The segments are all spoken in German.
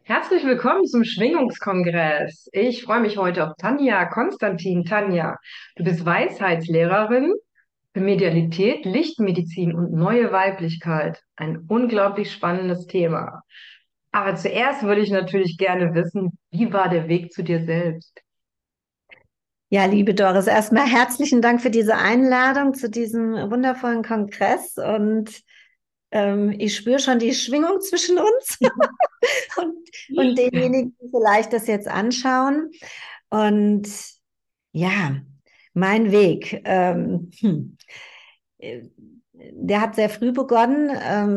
Herzlich willkommen zum Schwingungskongress. Ich freue mich heute auf Tanja Konstantin. Tanja, du bist Weisheitslehrerin für Medialität, Lichtmedizin und neue Weiblichkeit. Ein unglaublich spannendes Thema. Aber zuerst würde ich natürlich gerne wissen, wie war der Weg zu dir selbst? Ja, liebe Doris, erstmal herzlichen Dank für diese Einladung zu diesem wundervollen Kongress und ich spüre schon die Schwingung zwischen uns und denjenigen, die vielleicht das jetzt anschauen. Und ja, mein Weg, äh, der hat sehr früh begonnen.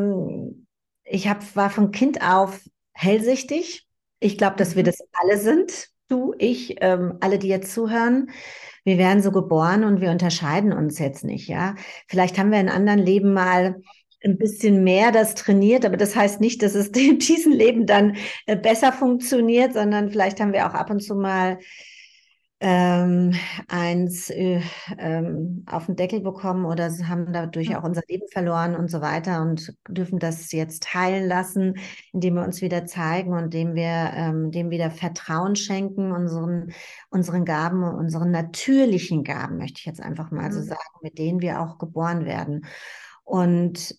War von Kind auf hellsichtig. Ich glaube, dass wir Mhm. das alle sind. Du, ich, alle, die jetzt zuhören. Wir werden so geboren und wir unterscheiden uns jetzt nicht, ja. Vielleicht haben wir in anderen Leben mal ein bisschen mehr das trainiert, aber das heißt nicht, dass es in diesem Leben dann besser funktioniert, sondern vielleicht haben wir auch ab und zu mal ähm, eins auf den Deckel bekommen oder haben dadurch auch unser Leben verloren und so weiter und dürfen das jetzt heilen lassen, indem wir uns wieder zeigen und indem wir dem wieder Vertrauen schenken, unseren Gaben, unseren natürlichen Gaben, möchte ich jetzt einfach mal so Mhm. sagen, mit denen wir auch geboren werden. Und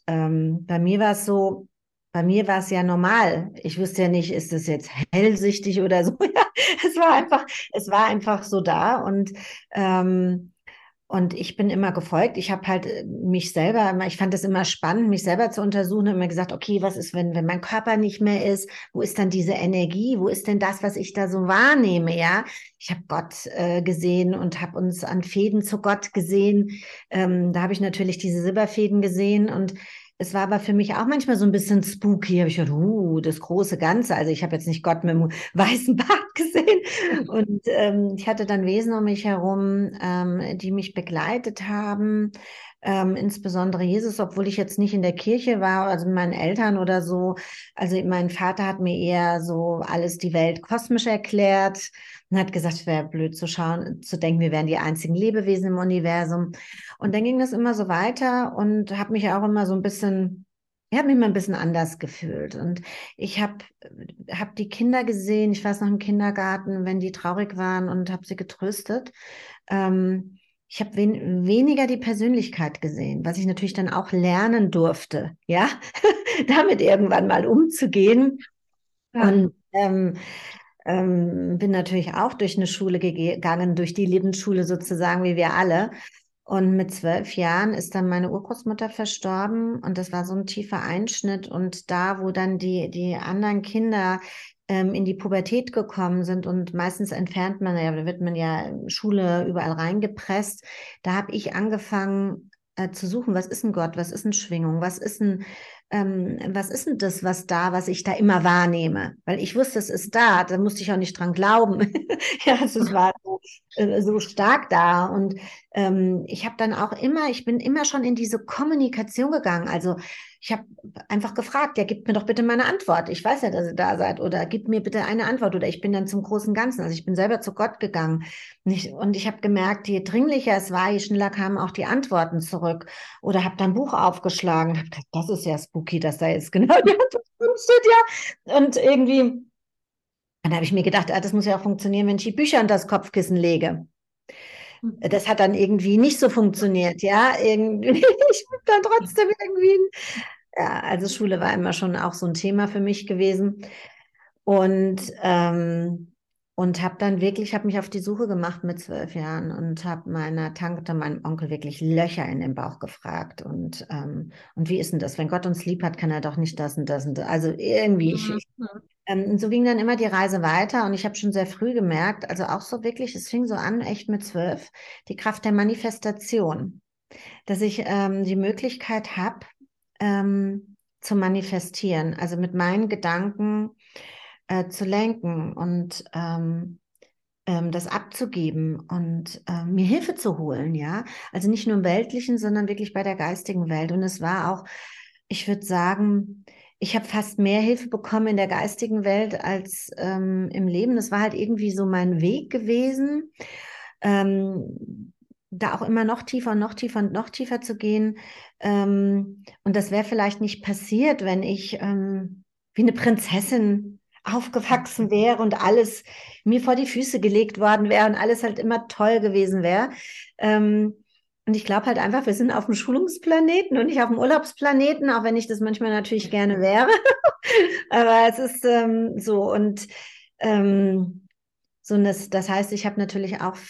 bei mir war es ja normal. Ich wusste ja nicht, ist es jetzt hellsichtig oder so. Es war einfach, es war einfach so da ähm, und ich bin immer gefolgt. Ich habe halt mich selber, ich fand es immer spannend, mich selber zu untersuchen und immer gesagt, okay, was ist, wenn mein Körper nicht mehr ist? Wo ist dann diese Energie? Wo ist denn das, was ich da so wahrnehme? Ja, ich habe Gott gesehen und habe uns an Fäden zu Gott gesehen. Da habe ich natürlich diese Silberfäden gesehen und es war aber für mich auch manchmal so ein bisschen spooky. Habe ich gedacht, das große Ganze. Also ich habe jetzt nicht Gott mit dem weißen Bart gesehen. Und ich hatte dann Wesen um mich herum, die mich begleitet haben. Insbesondere Jesus, obwohl ich jetzt nicht in der Kirche war, also mit meinen Eltern oder so. Also mein Vater hat mir eher so alles die Welt kosmisch erklärt und hat gesagt, es wäre blöd zu schauen, zu denken, wir wären die einzigen Lebewesen im Universum. Und dann ging das immer so weiter und habe mich auch immer so ein bisschen, ich habe mich immer ein bisschen anders gefühlt. Und ich hab die Kinder gesehen, ich weiß noch im Kindergarten, wenn die traurig waren und habe sie getröstet. Ähm, Ich habe weniger die Persönlichkeit gesehen, was ich natürlich dann auch lernen durfte, ja, damit irgendwann mal umzugehen. Ja. Und bin natürlich auch durch eine Schule gegangen, durch die Lebensschule sozusagen, wie wir alle. Und mit 12 Jahren ist dann meine Urgroßmutter verstorben und das war so ein tiefer Einschnitt. Und da, wo dann die anderen Kinder in die Pubertät gekommen sind und meistens entfernt man, ja, da wird man ja in Schule überall reingepresst, da habe ich angefangen zu suchen, was ist ein Gott, was ist eine Schwingung, was ist denn das, was ich da immer wahrnehme? Weil ich wusste, es ist da musste ich auch nicht dran glauben. Ja, also es war so stark da. Und ich bin immer schon in diese Kommunikation gegangen. Also ich habe einfach gefragt, ja, gib mir doch bitte mal eine Antwort. Ich weiß ja, dass ihr da seid. Oder gib mir bitte eine Antwort. Oder ich bin dann zum großen Ganzen. Also ich bin selber zu Gott gegangen. Und ich habe gemerkt, je dringlicher es war, je schneller kamen auch die Antworten zurück. Oder habe dann ein Buch aufgeschlagen. Hab gedacht, das ist ja spooky, dass da jetzt genau die Antwort drin steht, ja. Und irgendwie, dann habe ich mir gedacht, das muss ja auch funktionieren, wenn ich die Bücher unter das Kopfkissen lege. Das hat dann irgendwie nicht so funktioniert, ja. Irgendwie, ich bin dann trotzdem irgendwie, ja, also Schule war immer schon auch so ein Thema für mich gewesen. Und, und habe mich auf die Suche gemacht mit 12 Jahren und habe meiner Tante, meinem Onkel wirklich Löcher in den Bauch gefragt. Und wie ist denn das? Wenn Gott uns lieb hat, kann er doch nicht das und das und das. Also irgendwie, und so ging dann immer die Reise weiter und ich habe schon sehr früh gemerkt, also auch so wirklich, es fing so an, echt mit 12, die Kraft der Manifestation, dass ich die Möglichkeit habe, zu manifestieren, also mit meinen Gedanken zu lenken und das abzugeben und mir Hilfe zu holen, ja. Also nicht nur im Weltlichen, sondern wirklich bei der geistigen Welt. Und es war auch, ich würde sagen, ich habe fast mehr Hilfe bekommen in der geistigen Welt als im Leben. Das war halt irgendwie so mein Weg gewesen, da auch immer noch tiefer und noch tiefer und noch tiefer zu gehen. Und das wäre vielleicht nicht passiert, wenn ich wie eine Prinzessin aufgewachsen wäre und alles mir vor die Füße gelegt worden wäre und alles halt immer toll gewesen wäre. Ähm, und ich glaube halt einfach, wir sind auf dem Schulungsplaneten und nicht auf dem Urlaubsplaneten, auch wenn ich das manchmal natürlich gerne wäre. Aber es ist so und ähm, so, und das heißt, ich habe natürlich auch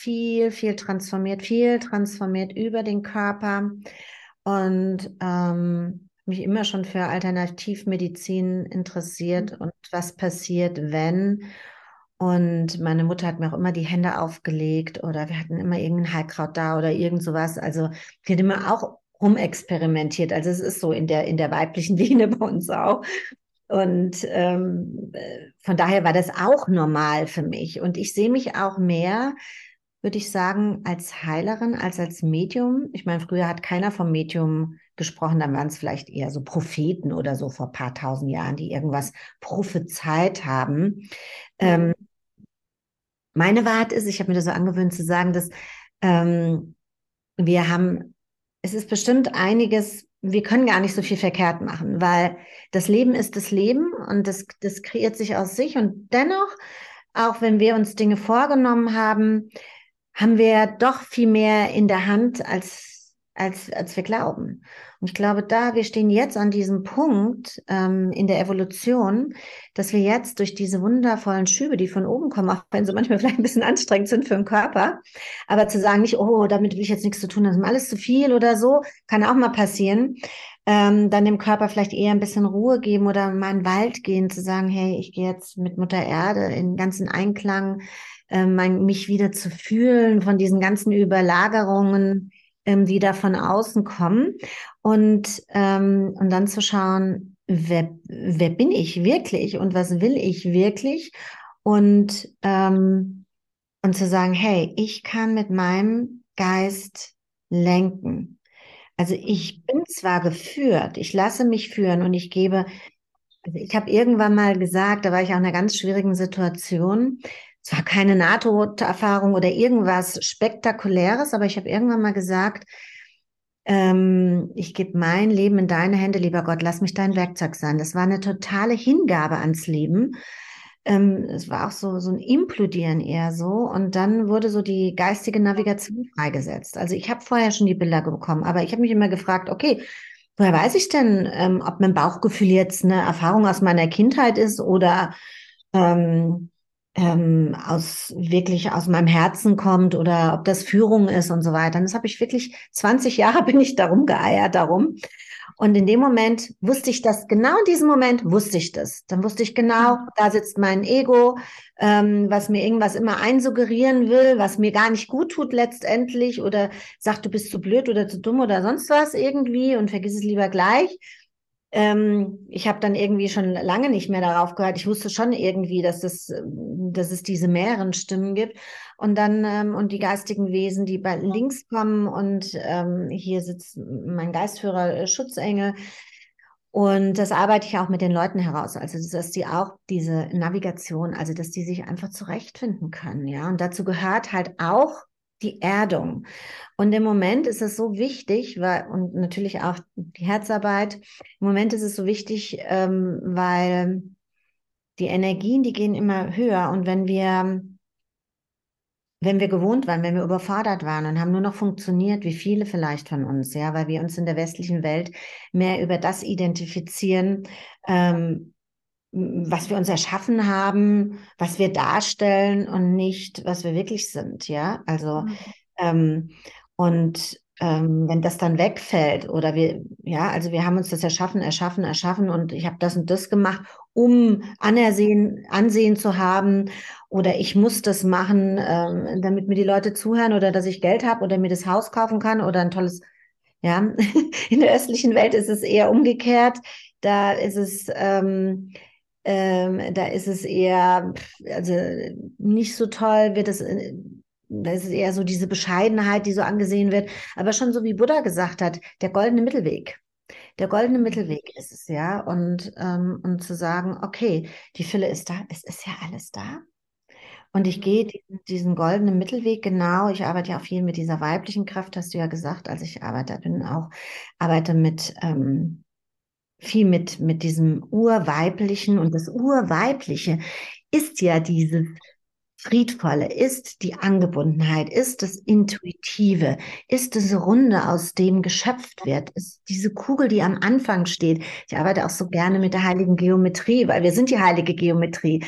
viel transformiert über den Körper und mich immer schon für Alternativmedizin interessiert und was passiert, wenn. Und meine Mutter hat mir auch immer die Hände aufgelegt oder wir hatten immer irgendein Heilkraut da oder irgend sowas. Also die hat immer auch rumexperimentiert. Also es ist so in der weiblichen Linie bei uns auch. Und von daher war das auch normal für mich. Und ich sehe mich auch mehr, würde ich sagen, als Heilerin als als Medium. Ich meine, früher hat keiner vom Medium gesprochen, dann waren es vielleicht eher so Propheten oder so vor ein paar tausend Jahren, die irgendwas prophezeit haben. Ähm, Mhm. meine Wahrheit ist, ich habe mir das so angewöhnt zu sagen, dass ähm, wir haben, es ist bestimmt einiges, wir können gar nicht so viel verkehrt machen, weil das Leben ist das Leben und das kreiert sich aus sich und dennoch, auch wenn wir uns Dinge vorgenommen haben, haben wir doch viel mehr in der Hand, als wir glauben. Und ich glaube, wir stehen jetzt an diesem Punkt in der Evolution, dass wir jetzt durch diese wundervollen Schübe, die von oben kommen, auch wenn sie manchmal vielleicht ein bisschen anstrengend sind für den Körper, aber zu sagen, nicht, oh, damit will ich jetzt nichts zu tun, das ist mir alles zu viel oder so, kann auch mal passieren. Dann dem Körper vielleicht eher ein bisschen Ruhe geben oder mal in den Wald gehen, zu sagen, hey, ich gehe jetzt mit Mutter Erde in ganzen Einklang, mich wieder zu fühlen von diesen ganzen Überlagerungen, die da von außen kommen und dann zu schauen, wer bin ich wirklich und was will ich wirklich und zu sagen, hey, ich kann mit meinem Geist lenken. Also ich bin zwar geführt, ich lasse mich führen und ich gebe, also ich habe irgendwann mal gesagt, da war ich auch in einer ganz schwierigen Situation. Es war keine NATO-Erfahrung oder irgendwas Spektakuläres, aber ich habe irgendwann mal gesagt, ich gebe mein Leben in deine Hände, lieber Gott, lass mich dein Werkzeug sein. Das war eine totale Hingabe ans Leben. Es war auch so ein Implodieren eher so. Und dann wurde so die geistige Navigation freigesetzt. Also ich habe vorher schon die Bilder bekommen, aber ich habe mich immer gefragt, okay, woher weiß ich denn, ob mein Bauchgefühl jetzt eine Erfahrung aus meiner Kindheit ist oder ähm, wirklich aus meinem Herzen kommt oder ob das Führung ist und so weiter. Und das habe ich wirklich 20 Jahre bin ich darum geeiert darum. Und in dem Moment wusste ich das, genau in diesem Moment wusste ich das. Dann wusste ich genau, da sitzt mein Ego, was mir irgendwas immer einsuggerieren will, was mir gar nicht gut tut letztendlich oder sagt, du bist zu blöd oder zu dumm oder sonst was irgendwie und vergiss es lieber gleich. Ich habe dann irgendwie schon lange nicht mehr darauf gehört. Ich wusste schon irgendwie, dass es diese mehreren Stimmen gibt. Und dann, und die geistigen Wesen, die bei links kommen und hier sitzt mein Geistführer, Schutzengel. Und das arbeite ich auch mit den Leuten heraus. Also, dass die auch diese Navigation, also, dass die sich einfach zurechtfinden können, ja. Und dazu gehört halt auch die Erdung. Und im Moment ist es so wichtig, und natürlich auch die Herzarbeit, im Moment ist es so wichtig, weil die Energien, die gehen immer höher. Und wenn wir gewohnt waren, wenn wir überfordert waren und haben nur noch funktioniert, wie viele vielleicht von uns, ja, weil wir uns in der westlichen Welt mehr über das identifizieren, ähm, was wir uns erschaffen haben, was wir darstellen und nicht, was wir wirklich sind, ja. Also ähm, wenn das dann wegfällt oder also wir haben uns das erschaffen und ich habe das und das gemacht, um Ansehen zu haben oder ich muss das machen, damit mir die Leute zuhören oder dass ich Geld habe oder mir das Haus kaufen kann oder ein tolles, ja. In der östlichen Welt ist es eher umgekehrt. Da ist es da ist es eher, also nicht so toll, da ist es eher so diese Bescheidenheit, die so angesehen wird, aber schon so wie Buddha gesagt hat, der goldene Mittelweg. Der goldene Mittelweg ist es, ja, und zu sagen, okay, die Fülle ist da, es ist ja alles da. Und ich gehe diesen goldenen Mittelweg genau. Ich arbeite ja auch viel mit dieser weiblichen Kraft, hast du ja gesagt. Also ich arbeite mit viel mit diesem Urweiblichen, und das Urweibliche ist ja dieses Friedvolle, ist die Angebundenheit, ist das Intuitive, ist das Runde, aus dem geschöpft wird, ist diese Kugel, die am Anfang steht. Ich arbeite auch so gerne mit der heiligen Geometrie, weil wir sind die heilige Geometrie.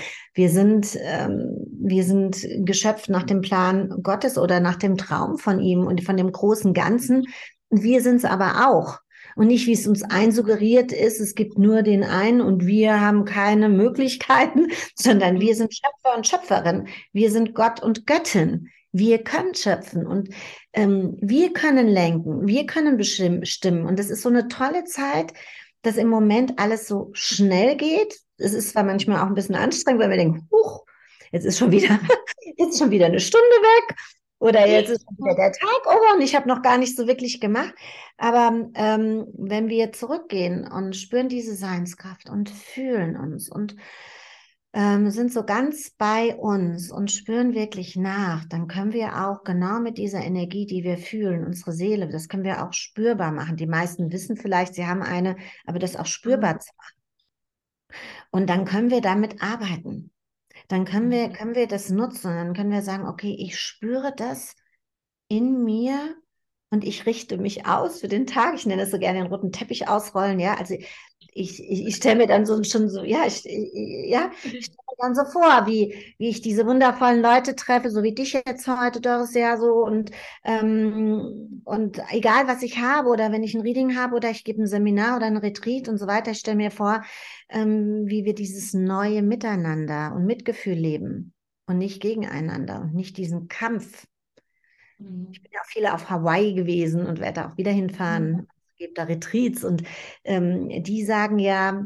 Wir sind geschöpft nach dem Plan Gottes oder nach dem Traum von ihm und von dem großen Ganzen. Und wir sind es aber auch. Und nicht, wie es uns einsuggeriert ist, es gibt nur den einen und wir haben keine Möglichkeiten, sondern wir sind Schöpfer und Schöpferin. Wir sind Gott und Göttin. Wir können schöpfen und wir können lenken, wir können bestimmen. Und das ist so eine tolle Zeit, dass im Moment alles so schnell geht. Es ist zwar manchmal auch ein bisschen anstrengend, weil wir denken, huch, jetzt ist schon wieder, jetzt ist schon wieder eine Stunde weg oder jetzt ist schon wieder der Tag over und ich habe noch gar nicht so wirklich gemacht. Aber wenn wir zurückgehen und spüren diese Seinskraft und fühlen uns und sind so ganz bei uns und spüren wirklich nach, dann können wir auch genau mit dieser Energie, die wir fühlen, unsere Seele, das können wir auch spürbar machen. Die meisten wissen vielleicht, sie haben eine, aber das auch spürbar zu machen. Und dann können wir damit arbeiten. Dann können wir das nutzen. Dann können wir sagen, okay, ich spüre das in mir und ich richte mich aus für den Tag. Ich nenne das so gerne den roten Teppich ausrollen, ja. Also ich stelle mir dann so schon so, ich stelle mir dann so vor, wie ich diese wundervollen Leute treffe, so wie dich jetzt heute, Doris, ja, so und egal was ich habe oder wenn ich ein Reading habe oder ich gebe ein Seminar oder ein Retreat und so weiter, ich stelle mir vor, wie wir dieses neue Miteinander und Mitgefühl leben und nicht gegeneinander und nicht diesen Kampf. Ich bin ja auch viele auf Hawaii gewesen und werde auch wieder hinfahren. Es gibt da Retreats und die sagen ja,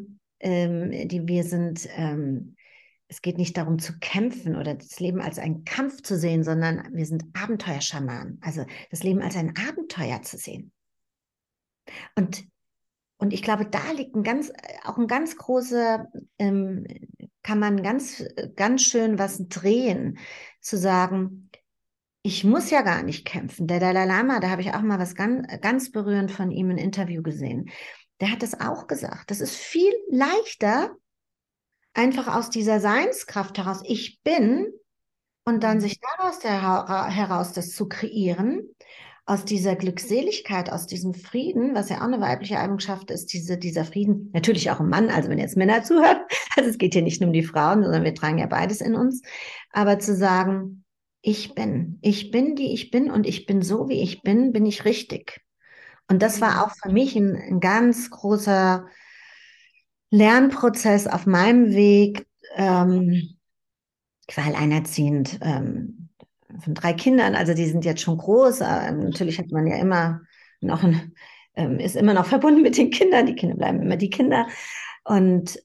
es geht nicht darum zu kämpfen oder das Leben als einen Kampf zu sehen, sondern wir sind Abenteuerschamanen. Also das Leben als ein Abenteuer zu sehen. Und, und ich glaube, da liegt auch ein ganz großer, kann man ganz schön was drehen, zu sagen, ich muss ja gar nicht kämpfen. Der Dalai Lama, da habe ich auch mal was ganz berührend von ihm ein Interview gesehen. Der hat das auch gesagt. Das ist viel leichter, einfach aus dieser Seinskraft heraus, ich bin, und dann sich heraus das zu kreieren, aus dieser Glückseligkeit, aus diesem Frieden, was ja auch eine weibliche Eigenschaft ist, dieser Frieden, natürlich auch im Mann, also wenn jetzt Männer zuhören, also es geht hier nicht nur um die Frauen, sondern wir tragen ja beides in uns, aber zu sagen, ich bin, die ich bin und ich bin so, wie ich bin ich richtig. Und das war auch für mich ein ganz großer Lernprozess auf meinem Weg. Ich war alleinerziehend von 3 Kindern, also die sind jetzt schon groß. Natürlich hat man ja immer noch ist immer noch verbunden mit den Kindern. Die Kinder bleiben immer die Kinder. Und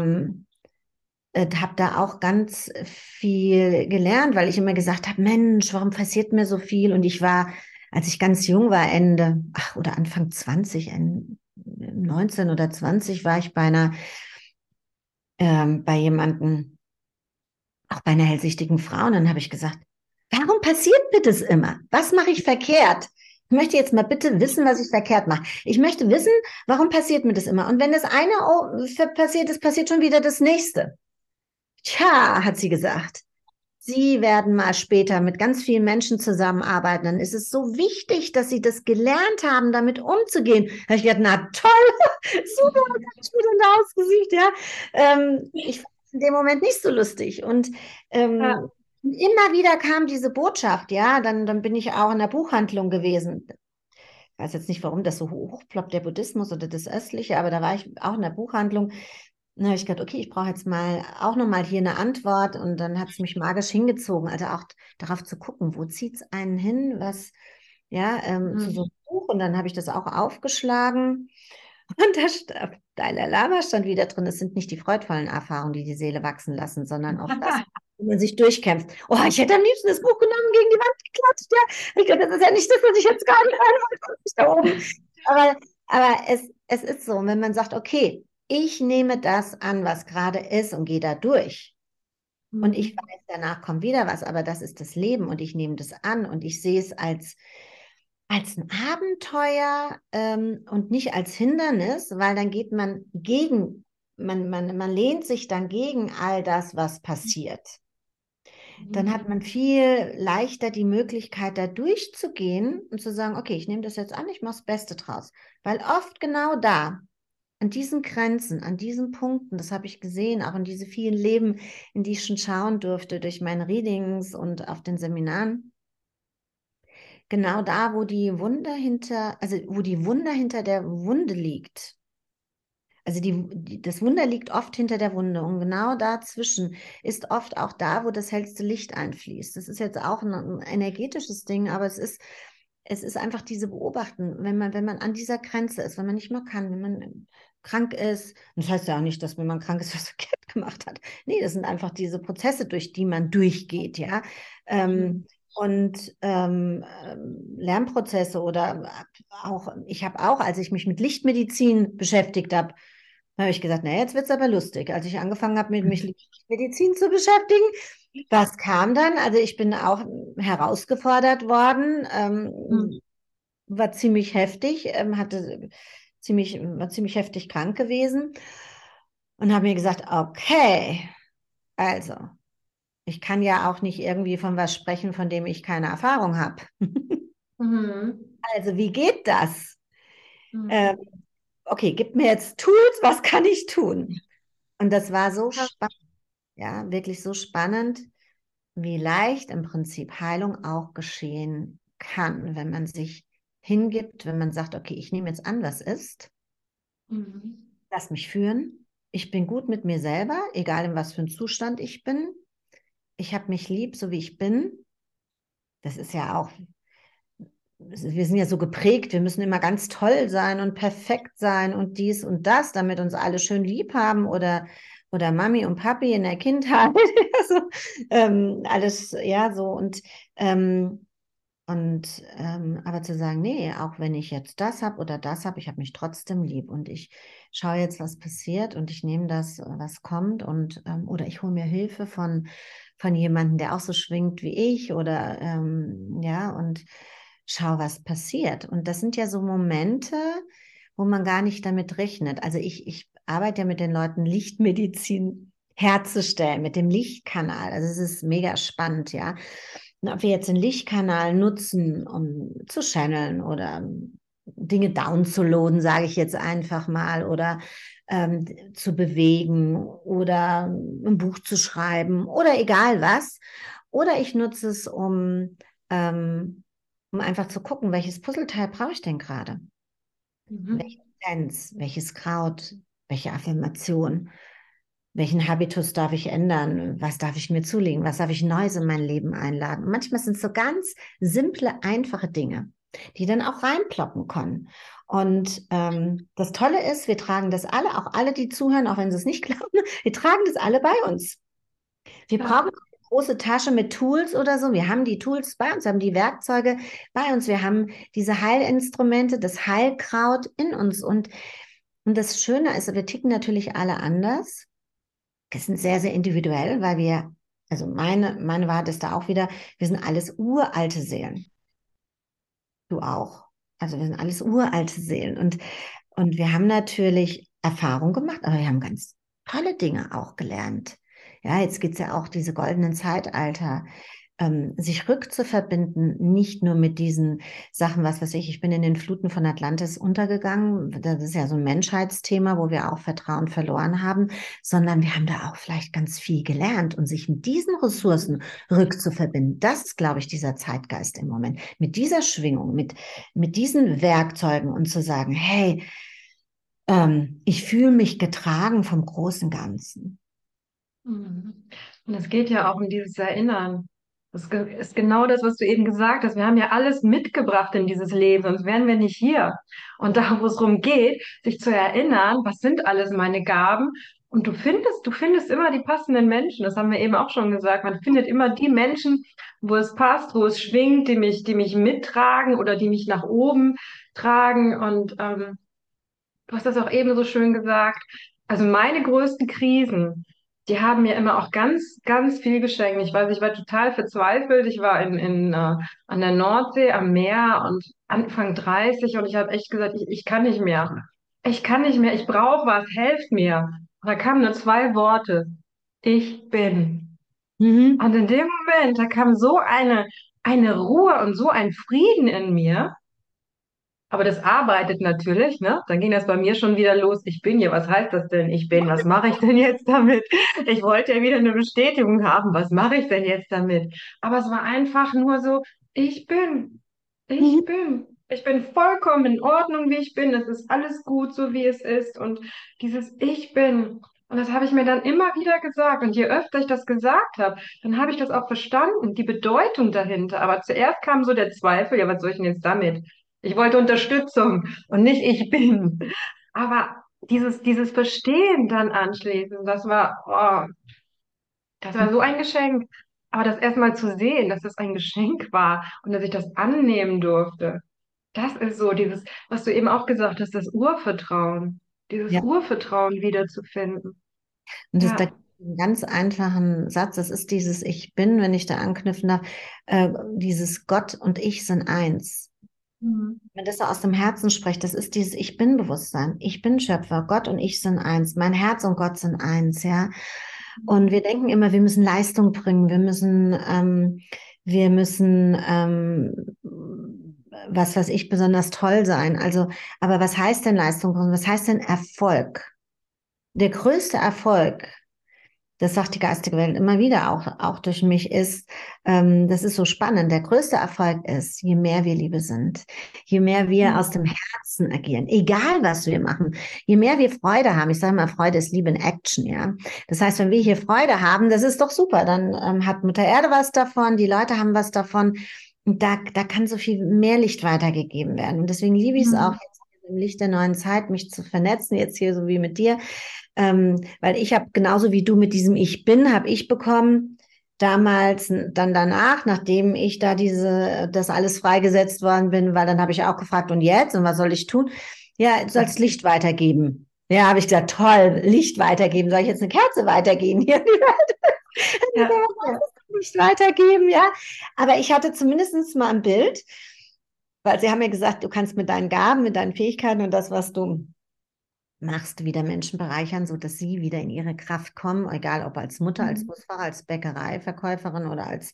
habe da auch ganz viel gelernt, weil ich immer gesagt habe, Mensch, warum passiert mir so viel? Und ich war, als ich ganz jung war, oder Anfang 20, 19 oder 20, war ich bei jemandem, auch bei einer hellsichtigen Frau. Und dann habe ich gesagt, warum passiert mir das immer? Was mache ich verkehrt? Ich möchte jetzt mal bitte wissen, was ich verkehrt mache. Ich möchte wissen, warum passiert mir das immer? Und wenn das eine passiert ist, passiert schon wieder das nächste. Tja, hat sie gesagt. Sie werden mal später mit ganz vielen Menschen zusammenarbeiten. Dann ist es so wichtig, dass Sie das gelernt haben, damit umzugehen. Da habe ich gedacht, na toll, super, was ich mir denn da ausgesucht, ja. Ich fand es in dem Moment nicht so lustig. Und immer wieder kam diese Botschaft, ja. Dann bin ich auch in der Buchhandlung gewesen. Ich weiß jetzt nicht, warum das so hochploppt, der Buddhismus oder das Östliche, aber da war ich auch in der Buchhandlung. Na, ich gedacht, okay, ich brauche jetzt auch nochmal hier eine Antwort und dann hat es mich magisch hingezogen, also auch darauf zu gucken, wo zieht es einen hin, zu so einem Buch und dann habe ich das auch aufgeschlagen und Dalai Lama stand wieder drin, es sind nicht die freudvollen Erfahrungen, die die Seele wachsen lassen, sondern auch das, wo man sich durchkämpft. Oh, ich hätte am liebsten das Buch genommen, gegen die Wand geklatscht, ja. Ich glaube, das ist ja nicht das, was ich jetzt gerade hören wollte, da oben. Aber es ist so, wenn man sagt, okay, ich nehme das an, was gerade ist und gehe da durch. Und ich weiß, danach kommt wieder was, aber das ist das Leben und ich nehme das an und ich sehe es als als ein Abenteuer und nicht als Hindernis, weil dann geht man gegen, man lehnt sich dann gegen all das, was passiert. Dann Mhm. hat man viel leichter die Möglichkeit, da durchzugehen und zu sagen, okay, ich nehme das jetzt an, ich mache das Beste draus. Weil oft genau da, an diesen Grenzen, an diesen Punkten, das habe ich gesehen, auch in diese vielen Leben, in die ich schon schauen durfte, durch meine Readings und auf den Seminaren, genau da, wo die Wunder hinter, also wo die Wunder hinter der Wunde liegt. Also das Wunder liegt oft hinter der Wunde und genau dazwischen ist oft auch da, wo das hellste Licht einfließt. Das ist jetzt auch ein energetisches Ding, aber es ist einfach diese Beobachten, wenn man an dieser Grenze ist, wenn man nicht mehr kann, wenn man krank ist. Und das heißt ja auch nicht, dass wenn man krank ist, was verkehrt gemacht hat. Nee, das sind einfach diese Prozesse, durch die man durchgeht, ja. Mhm. Lernprozesse oder auch, ich habe auch, als ich mich mit Lichtmedizin beschäftigt habe, habe ich gesagt, naja, jetzt wird es aber lustig. Als ich angefangen habe, mich mit Medizin zu beschäftigen, was kam dann? Also ich bin auch herausgefordert worden, Mhm. war ziemlich heftig, war ziemlich heftig krank gewesen und habe mir gesagt, okay, also ich kann ja auch nicht irgendwie von was sprechen, von dem ich keine Erfahrung habe. Mhm. Also wie geht das? Ähm, Mhm. okay, gib mir jetzt Tools, was kann ich tun? Und das war so spannend, ja, wirklich so spannend, wie leicht im Prinzip Heilung auch geschehen kann, wenn man sich hingibt, wenn man sagt, okay, ich nehme jetzt an, was ist, Mhm. lass mich führen. Ich bin gut mit mir selber, egal in was für einem Zustand ich bin. Ich habe mich lieb, so wie ich bin. Das ist ja auch, wir sind ja so geprägt, wir müssen immer ganz toll sein und perfekt sein und dies und das, damit uns alle schön lieb haben oder Mami und Papi in der Kindheit. Also, alles, ja, so ähm, aber zu sagen, nee, auch wenn ich jetzt das habe oder das habe, ich habe mich trotzdem lieb und ich schaue jetzt, was passiert und ich nehme das, was kommt oder ich hole mir Hilfe von jemandem, der auch so schwingt wie ich oder ja, und schau, was passiert. Und das sind ja so Momente, wo man gar nicht damit rechnet. Also ich arbeite ja mit den Leuten, Lichtmedizin herzustellen, mit dem Lichtkanal. Also es ist mega spannend, ja. Und ob wir jetzt den Lichtkanal nutzen, um zu channeln oder Dinge downzuladen, sage ich jetzt einfach mal, oder zu bewegen oder ein Buch zu schreiben oder egal was. Oder ich nutze es, um einfach zu gucken, welches Puzzleteil brauche ich denn gerade? Mhm. Welche Essenz, welches Kraut, welche Affirmation, welchen Habitus darf ich ändern? Was darf ich mir zulegen? Was darf ich Neues in mein Leben einladen? Und manchmal sind es so ganz simple, einfache Dinge, die dann auch reinploppen können. Und das Tolle ist, wir tragen das alle, auch alle, die zuhören, auch wenn sie es nicht glauben, wir tragen das alle bei uns. Wir Ja. brauchen eine große Tasche mit Tools oder so. Wir haben die Tools bei uns, wir haben die Werkzeuge bei uns, wir haben diese Heilinstrumente, das Heilkraut in uns. Und das Schöne ist, wir ticken natürlich alle anders. Wir sind sehr, sehr individuell, weil also meine Wahrheit ist da auch wieder, wir sind alles uralte Seelen. Du auch. Also wir sind alles uralte Seelen. Und wir haben natürlich Erfahrung gemacht, aber wir haben ganz tolle Dinge auch gelernt. Ja, jetzt geht's ja auch diese goldenen Zeitalter, sich rückzuverbinden, nicht nur mit diesen Sachen, was weiß ich bin in den Fluten von Atlantis untergegangen. Das ist ja so ein Menschheitsthema, wo wir auch Vertrauen verloren haben, sondern wir haben da auch vielleicht ganz viel gelernt und sich mit diesen Ressourcen rückzuverbinden. Das ist, glaube ich, dieser Zeitgeist im Moment. Mit dieser Schwingung, mit diesen Werkzeugen und zu sagen, hey, ich fühle mich getragen vom großen Ganzen. Mhm. Und es geht ja auch um dieses Erinnern. Ist genau das, was du eben gesagt hast. Wir haben ja alles mitgebracht in dieses Leben, sonst wären wir nicht hier. Und da, wo es darum geht, sich zu erinnern, was sind alles meine Gaben? Und du findest immer die passenden Menschen. Das haben wir eben auch schon gesagt. Man findet immer die Menschen, wo es passt, wo es schwingt, die mich mittragen oder die mich nach oben tragen. Und du hast das auch eben so schön gesagt. Also meine größten Krisen. die haben mir immer auch ganz, ganz viel geschenkt. Ich weiß, ich war total verzweifelt. Ich war an der Nordsee am Meer und Anfang 30 und ich habe echt gesagt, ich kann nicht mehr. Ich kann nicht mehr. Ich brauche was. Helft mir. Und da kamen nur zwei Worte. Ich bin. Mhm. Und in dem Moment, da kam so eine Ruhe und so ein Frieden in mir. Aber das arbeitet natürlich, ne? Dann ging das bei mir schon wieder los. Ich bin hier. Was heißt das denn? Ich bin. Was mache ich denn jetzt damit? Ich wollte ja wieder eine Bestätigung haben. Was mache ich denn jetzt damit? Aber es war einfach nur so, ich bin. Ich Mhm. bin. Ich bin vollkommen in Ordnung, wie ich bin. Es ist alles gut, so wie es ist. Und dieses Ich bin. Und das habe ich mir dann immer wieder gesagt. Und je öfter ich das gesagt habe, dann habe ich das auch verstanden, die Bedeutung dahinter. Aber zuerst kam so der Zweifel, ja, was soll ich denn jetzt damit? Ich wollte Unterstützung und nicht ich bin. Aber dieses Verstehen dann anschließend, das war so ein Geschenk. Aber das erstmal zu sehen, dass das ein Geschenk war und dass ich das annehmen durfte, das ist so dieses, was du eben auch gesagt hast, das Urvertrauen, dieses Ja. Urvertrauen wiederzufinden. Und das da Ja. gibt es einen ganz einfachen Satz, das ist dieses Ich bin, wenn ich da anknüpfen darf, dieses Gott und ich sind eins. Mhm. Wenn das so aus dem Herzen spricht, das ist dieses Ich bin-Bewusstsein. Ich bin Schöpfer, Gott und ich sind eins. Mein Herz und Gott sind eins, ja. Und wir denken immer, wir müssen Leistung bringen, wir müssen, was weiß ich, besonders toll sein. Also, aber was heißt denn Leistung bringen? Was heißt denn Erfolg? Der größte Erfolg, das sagt die geistige Welt immer wieder, auch durch mich, ist, das ist so spannend. Der größte Erfolg ist, je mehr wir Liebe sind, je mehr wir aus dem Herzen agieren, egal was wir machen, je mehr wir Freude haben. Ich sage mal, Freude ist Liebe in Action, ja. Das heißt, wenn wir hier Freude haben, das ist doch super. Dann hat Mutter Erde was davon, die Leute haben was davon. Und da kann so viel mehr Licht weitergegeben werden. Und deswegen liebe ich es auch Mhm. jetzt im Licht der neuen Zeit, mich zu vernetzen, jetzt hier so wie mit dir. Weil ich habe genauso wie du mit diesem Ich bin, habe ich bekommen, damals, dann danach, nachdem ich da das alles freigesetzt worden bin, weil dann habe ich auch gefragt, und jetzt? Und was soll ich tun? Ja, du sollst Licht weitergeben. Ja, habe ich gesagt, toll, Licht weitergeben. Soll ich jetzt eine Kerze weitergeben? Hier, Ja. Licht weitergeben, ja. Aber ich hatte zumindest mal ein Bild, weil sie haben mir gesagt, du kannst mit deinen Gaben, mit deinen Fähigkeiten und das, was du machst, wieder Menschen bereichern, so dass sie wieder in ihre Kraft kommen, egal ob als Mutter, als Mhm. Busfahrer, als Bäckereiverkäuferin oder als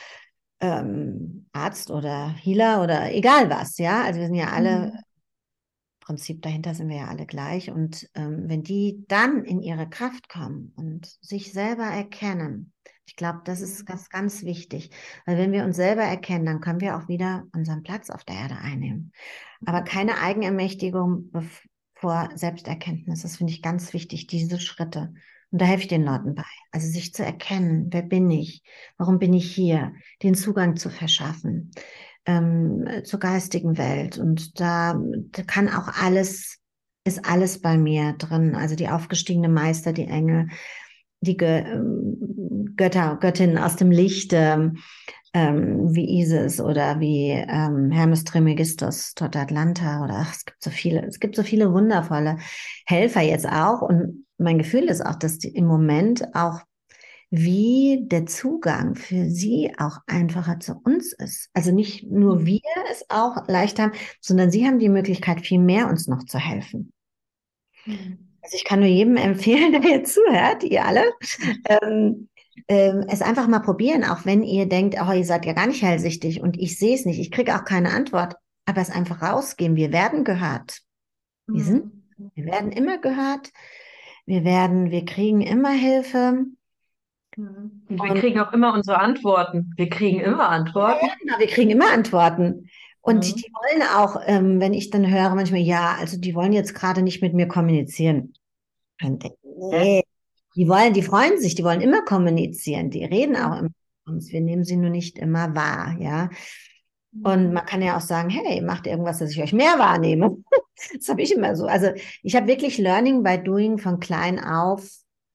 Arzt oder Healer oder egal was, ja. Also wir sind ja alle, Mhm. im Prinzip dahinter sind wir ja alle gleich. Und wenn die dann in ihre Kraft kommen und sich selber erkennen, ich glaube, das ist ganz, ganz wichtig. Weil wenn wir uns selber erkennen, dann können wir auch wieder unseren Platz auf der Erde einnehmen. Aber keine Eigenermächtigung vor Selbsterkenntnis. Das finde ich ganz wichtig, diese Schritte. Und da helfe ich den Leuten bei. Also sich zu erkennen, wer bin ich? Warum bin ich hier? Den Zugang zu verschaffen zur geistigen Welt. Und da kann auch alles, ist alles bei mir drin. Also die aufgestiegene Meister, die Engel, die Götter, Göttinnen aus dem Licht, wie Isis oder wie Hermes Trismegistus, Tot Atlanta oder ach, es gibt so viele wundervolle Helfer jetzt auch. Und mein Gefühl ist auch, dass die im Moment auch wie der Zugang für sie auch einfacher zu uns ist. Also nicht nur wir es auch leicht haben, sondern sie haben die Möglichkeit, viel mehr uns noch zu helfen. Mhm. Also ich kann nur jedem empfehlen, der jetzt zuhört, ihr alle, ähm, es einfach mal probieren, auch wenn ihr denkt, oh, ihr seid ja gar nicht hellsichtig und ich sehe es nicht, ich kriege auch keine Antwort, aber es einfach rausgeben. Wir werden gehört. Wir sind, Mhm. wir werden immer gehört. Wir kriegen immer Hilfe. Mhm. Und wir Und kriegen auch immer unsere Antworten. Wir kriegen immer Antworten. ja, wir kriegen immer Antworten. Und Mhm. die wollen auch, wenn ich dann höre manchmal, ja, also die wollen jetzt gerade nicht mit mir kommunizieren. Dann denke ich, Hä? nee, die freuen sich, die wollen immer kommunizieren, die reden auch Mhm. immer mit uns, wir nehmen sie nur nicht immer wahr, ja. Und Mhm. man kann ja auch sagen, hey, macht irgendwas, dass ich euch mehr wahrnehme. Das habe ich immer so. Also ich habe wirklich Learning by Doing von klein auf,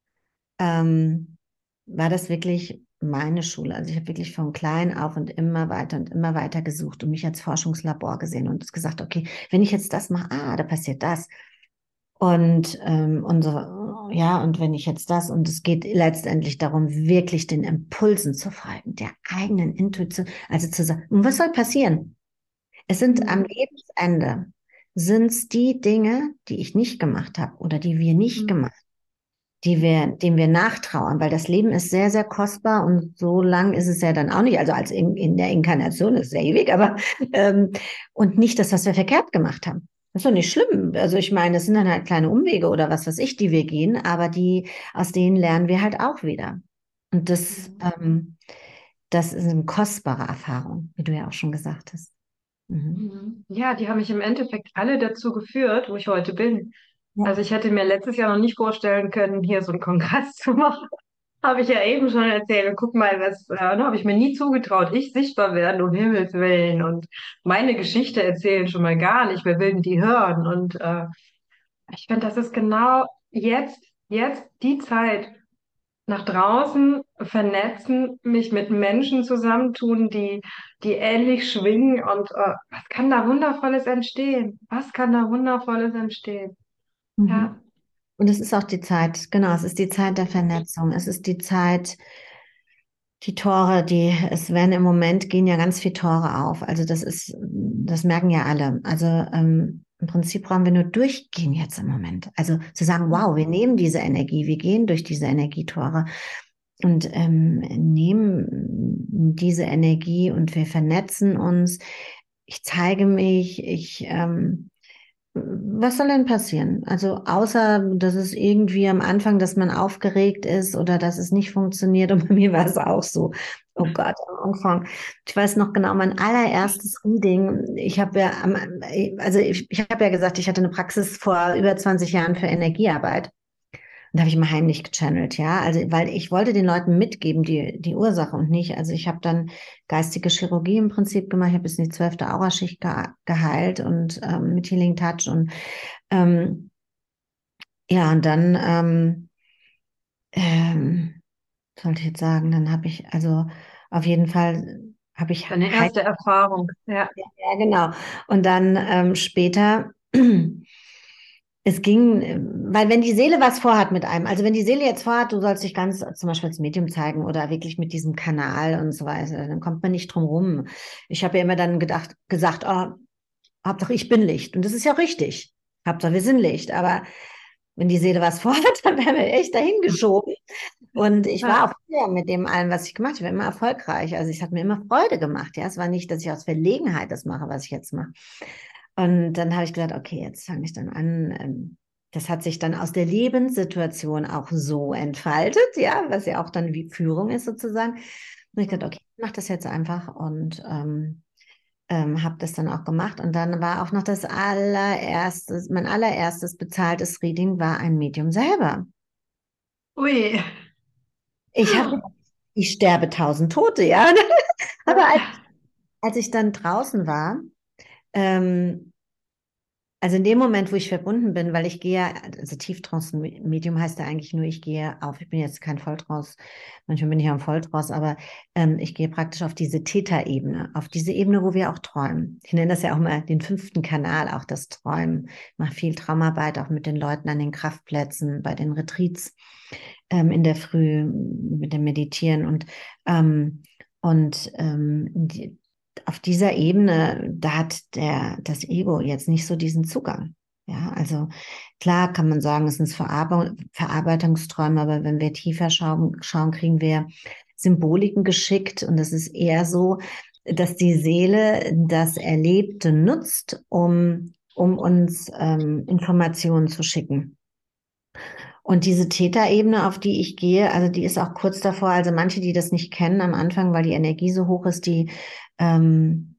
ähm, war das wirklich meine Schule. Also ich habe wirklich von klein auf und immer weiter gesucht und mich als Forschungslabor gesehen und gesagt, okay, wenn ich jetzt das mache, da passiert das. Und ja, und wenn ich jetzt das, und es geht letztendlich darum, wirklich den Impulsen zu folgen, der eigenen Intuition, also zu sagen, und was soll passieren? Es sind am Mhm. Lebensende, sind es die Dinge, die ich nicht gemacht habe oder die wir nicht Mhm. gemacht, dem wir nachtrauern, weil das Leben ist sehr, sehr kostbar und so lang ist es ja dann auch nicht, also als in der Inkarnation ist es sehr ewig, aber ähm, und nicht das, was wir verkehrt gemacht haben. Das ist doch nicht schlimm. Also ich meine, das sind dann halt kleine Umwege oder was weiß ich, die wir gehen, aber aus denen lernen wir halt auch wieder. Und Mhm. das ist eine kostbare Erfahrung, wie du ja auch schon gesagt hast. Mhm. Mhm. Ja, die haben mich im Endeffekt alle dazu geführt, wo ich heute bin. Ja. Also ich hätte mir letztes Jahr noch nicht vorstellen können, hier so einen Kongress zu machen. Habe ich ja eben schon erzählt. Und guck mal, da habe ich mir nie zugetraut. Ich sichtbar werden, um Himmels Willen. Und meine Geschichte erzählen schon mal gar nicht. Wer will denn die hören? Und ich finde, das ist genau jetzt die Zeit. Nach draußen vernetzen, mich mit Menschen zusammentun, die ähnlich schwingen und was kann da Wundervolles entstehen? Was kann da Wundervolles entstehen? Mhm. Ja. Und es ist auch die Zeit, genau, es ist die Zeit der Vernetzung. Es ist die Zeit, die Tore, es werden im Moment, gehen ja ganz viele Tore auf. Also das merken ja alle. Also im Prinzip brauchen wir nur durchgehen jetzt im Moment. Also zu sagen, wow, wir nehmen diese Energie, wir gehen durch diese Energietore und nehmen diese Energie und wir vernetzen uns. Ich zeige mich, was soll denn passieren? Also außer, dass es irgendwie am Anfang, dass man aufgeregt ist oder dass es nicht funktioniert. Und bei mir war es auch so. Oh Gott, am Anfang. Ich weiß noch genau, mein allererstes Reading. Ich habe ja gesagt, ich hatte eine Praxis vor über 20 Jahren für Energiearbeit. Und da habe ich immer heimlich gechannelt, ja. Also, weil ich wollte den Leuten mitgeben, die Ursache und nicht. Also ich habe dann geistige Chirurgie im Prinzip gemacht. Ich habe bis in die 12. Auraschicht geheilt und mit Healing Touch und ähm, ja, und dann sollte ich jetzt sagen, dann habe ich, also auf jeden Fall habe ich Deine Heilung, erste Erfahrung. Ja. ja genau. Und dann später es ging, weil wenn die Seele was vorhat mit einem, also wenn die Seele jetzt vorhat, du sollst dich ganz zum Beispiel als Medium zeigen oder wirklich mit diesem Kanal und so weiter, dann kommt man nicht drum rum. Ich habe ja immer dann gesagt, oh, Hauptsache ich bin Licht. Und das ist ja auch richtig. Hauptsache wir sind Licht. Aber wenn die Seele was vorhat, dann werden wir echt dahin geschoben. Und ich war Ja. auch fair mit dem allem, was ich gemacht habe. Ich war immer erfolgreich. Also es hat mir immer Freude gemacht. Ja, es war nicht, dass ich aus Verlegenheit das mache, was ich jetzt mache. Und dann habe ich gesagt, okay, jetzt fange ich dann an. Das hat sich dann aus der Lebenssituation auch so entfaltet, ja, was ja auch dann wie Führung ist sozusagen. Und ich gesagt, okay, ich mache das jetzt einfach und habe das dann auch gemacht. Und dann war auch noch mein allererstes bezahltes Reading war ein Medium selber. Ui. Ich habe, ich sterbe tausend Tote, ja. Aber Ja. als ich dann draußen war, ähm, also in dem Moment, wo ich verbunden bin, weil ich gehe, also Tieftrance-Medium heißt ja eigentlich nur, ich gehe auf, ich bin jetzt kein Volltrance, manchmal bin ich ja im Volltrance, aber ich gehe praktisch auf diese Theta-Ebene, auf diese Ebene, wo wir auch träumen. Ich nenne das ja auch mal den 5. Kanal, auch das Träumen. Ich mache viel Traumarbeit auch mit den Leuten an den Kraftplätzen, bei den Retreats in der Früh, mit dem Meditieren auf dieser Ebene, da hat das Ego jetzt nicht so diesen Zugang. Ja, also klar kann man sagen, es sind Verarbeitungsträume, aber wenn wir tiefer schauen, kriegen wir Symboliken geschickt und es ist eher so, dass die Seele das Erlebte nutzt, um uns Informationen zu schicken. Und diese Täterebene, auf die ich gehe, also die ist auch kurz davor, also manche, die das nicht kennen am Anfang, weil die Energie so hoch ist, ähm,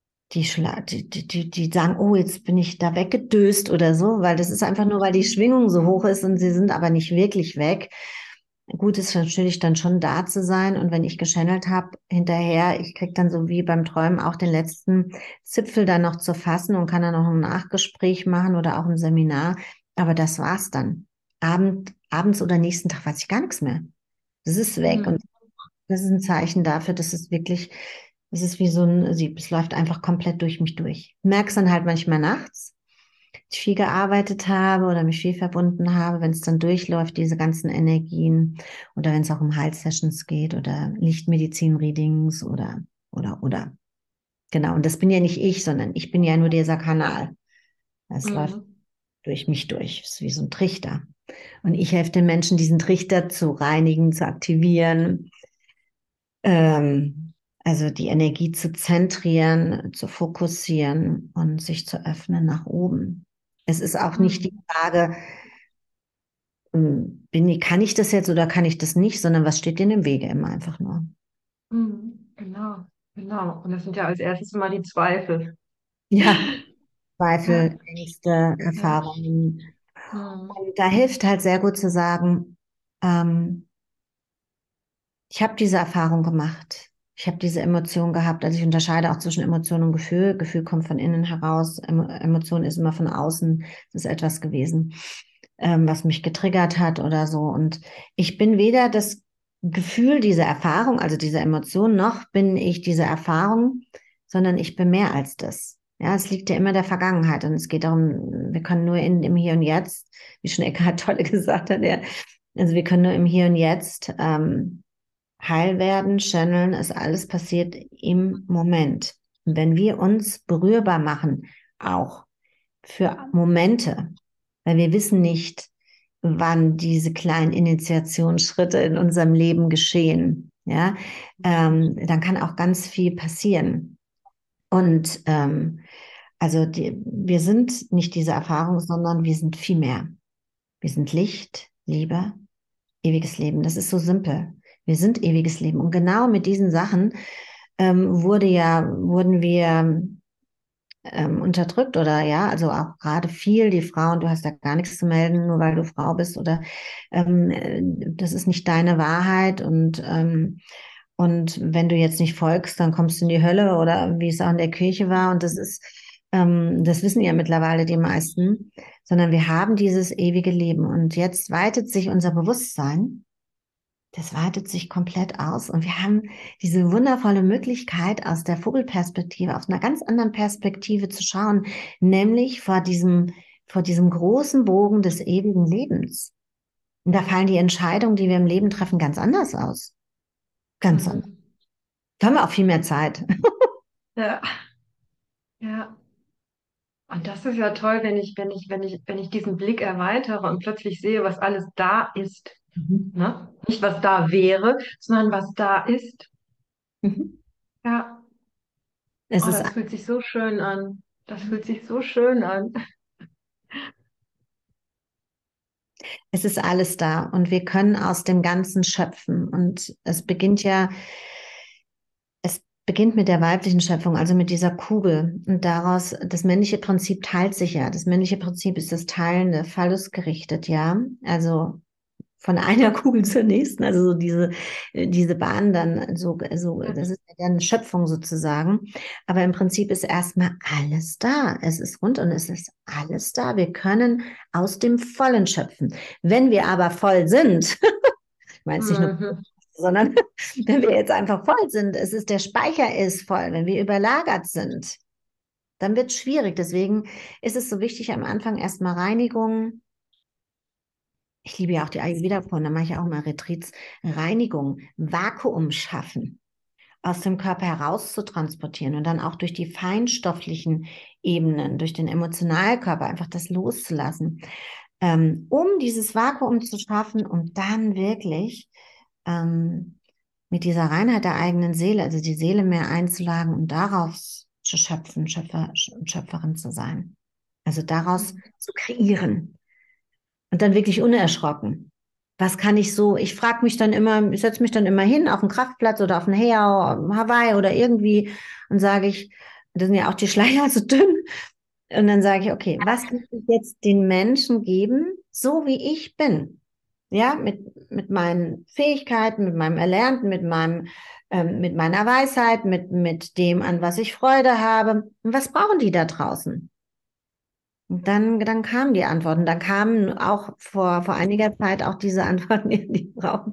die sagen, oh, jetzt bin ich da weggedöst oder so, weil das ist einfach nur, weil die Schwingung so hoch ist und sie sind aber nicht wirklich weg. Gut ist natürlich dann schon da zu sein und wenn ich geschannelt habe, hinterher, ich krieg dann so wie beim Träumen auch den letzten Zipfel dann noch zu fassen und kann dann noch ein Nachgespräch machen oder auch ein Seminar, aber das war's dann. Abends oder nächsten Tag weiß ich gar nichts mehr. Das ist weg und Hm. das ist ein Zeichen dafür, dass es wirklich, es ist wie so ein Sieb. Es läuft einfach komplett durch mich durch. Ich merke es dann halt manchmal nachts. ich viel gearbeitet habe oder mich viel verbunden habe, wenn es dann durchläuft, diese ganzen Energien, oder wenn es auch um Heilsessions geht oder Lichtmedizin-Readings oder. Genau, und das bin ja nicht ich, sondern ich bin ja nur dieser Kanal. Es läuft Mhm. durch mich durch. Es ist wie so ein Trichter. Und ich helfe den Menschen, diesen Trichter zu reinigen, zu aktivieren, ähm, also die Energie zu zentrieren, zu fokussieren und sich zu öffnen nach oben. Es ist auch nicht die Mhm. Frage, kann ich das jetzt oder kann ich das nicht, sondern was steht dir im Wege immer einfach nur. Mhm. Genau, genau. Und das sind ja als erstes immer die Zweifel. Ja, Ja, Zweifel, Ängste, ja. Erfahrungen. Mhm. Und da hilft halt sehr gut zu sagen, ähm, ich habe diese Erfahrung gemacht. Ich habe diese Emotion gehabt. Also ich unterscheide auch zwischen Emotion und Gefühl. Gefühl kommt von innen heraus. Emotion ist immer von außen. Es ist etwas gewesen, was mich getriggert hat oder so. Und ich bin weder das Gefühl dieser Erfahrung, also dieser Emotion, noch bin ich diese Erfahrung, sondern ich bin mehr als das. Ja, es liegt ja immer der Vergangenheit und es geht darum, wir können nur im Hier und Jetzt, wie schon Eckhart Tolle gesagt hat, ja, also wir können nur im Hier und Jetzt heil werden, channeln, ist alles passiert im Moment. Und wenn wir uns berührbar machen, auch für Momente, weil wir wissen nicht, wann diese kleinen Initiationsschritte in unserem Leben geschehen, ja, dann kann auch ganz viel passieren. Und wir sind nicht diese Erfahrung, sondern wir sind viel mehr. Wir sind Licht, Liebe, ewiges Leben. Das ist so simpel. Wir sind ewiges Leben. Und genau mit diesen Sachen wurden wir unterdrückt oder ja, also auch gerade viel die Frauen, du hast da gar nichts zu melden, nur weil du Frau bist oder das ist nicht deine Wahrheit und wenn du jetzt nicht folgst, dann kommst du in die Hölle oder wie es auch in der Kirche war und das wissen ja mittlerweile die meisten, sondern wir haben dieses ewige Leben und jetzt weitet sich unser Bewusstsein, das weitet sich komplett aus und wir haben diese wundervolle Möglichkeit, aus der Vogelperspektive, aus einer ganz anderen Perspektive zu schauen, nämlich vor diesem großen Bogen des ewigen Lebens. Und da fallen die Entscheidungen, die wir im Leben treffen, ganz anders aus. Ganz anders. Mhm. Da haben wir auch viel mehr Zeit. Ja, ja. Und das ist ja toll, wenn ich diesen Blick erweitere und plötzlich sehe, was alles da ist. Mhm. Ne? Nicht, was da wäre, sondern was da ist. Mhm. Ja, Es oh, ist, das fühlt sich so schön an. Das fühlt sich so schön an. es ist alles da und wir können aus dem Ganzen schöpfen. Und es beginnt mit der weiblichen Schöpfung, also mit dieser Kugel. Und daraus, das männliche Prinzip teilt sich ja. Das männliche Prinzip ist das Teilende, phallusgerichtet, ja. Also von einer Kugel zur nächsten, also so diese Bahn dann das ist ja dann Schöpfung sozusagen. Aber im Prinzip ist erstmal alles da. Es ist rund und es ist alles da. Wir können aus dem Vollen schöpfen. Wenn wir aber voll sind, ich meine es nicht nur, Mhm. sondern wenn wir jetzt einfach voll sind, der Speicher ist voll, wenn wir überlagert sind, dann wird es schwierig. Deswegen ist es so wichtig, am Anfang erstmal Reinigung. Ich liebe ja auch die Ayurveda-Form, da mache ich auch mal Retreats. Reinigung, Vakuum schaffen, aus dem Körper heraus zu transportieren und dann auch durch die feinstofflichen Ebenen, durch den Emotionalkörper einfach das loszulassen, um dieses Vakuum zu schaffen und dann wirklich mit dieser Reinheit der eigenen Seele, also die Seele mehr einzuladen und daraus zu schöpfen, Schöpfer und Schöpferin zu sein. Also daraus zu kreieren. Und dann wirklich unerschrocken. Was kann ich so? Ich setze mich dann immer hin auf den Kraftplatz oder auf den Heiau, Hawaii oder irgendwie und sage ich, da sind ja auch die Schleier so dünn. Und dann sage ich, okay, was kann ich jetzt den Menschen geben, so wie ich bin? Ja, mit meinen Fähigkeiten, mit meinem Erlernten, mit meiner Weisheit, mit dem, an was ich Freude habe. Und was brauchen die da draußen? Und dann kamen die Antworten. Dann kamen auch vor einiger Zeit auch diese Antworten, die brauchen.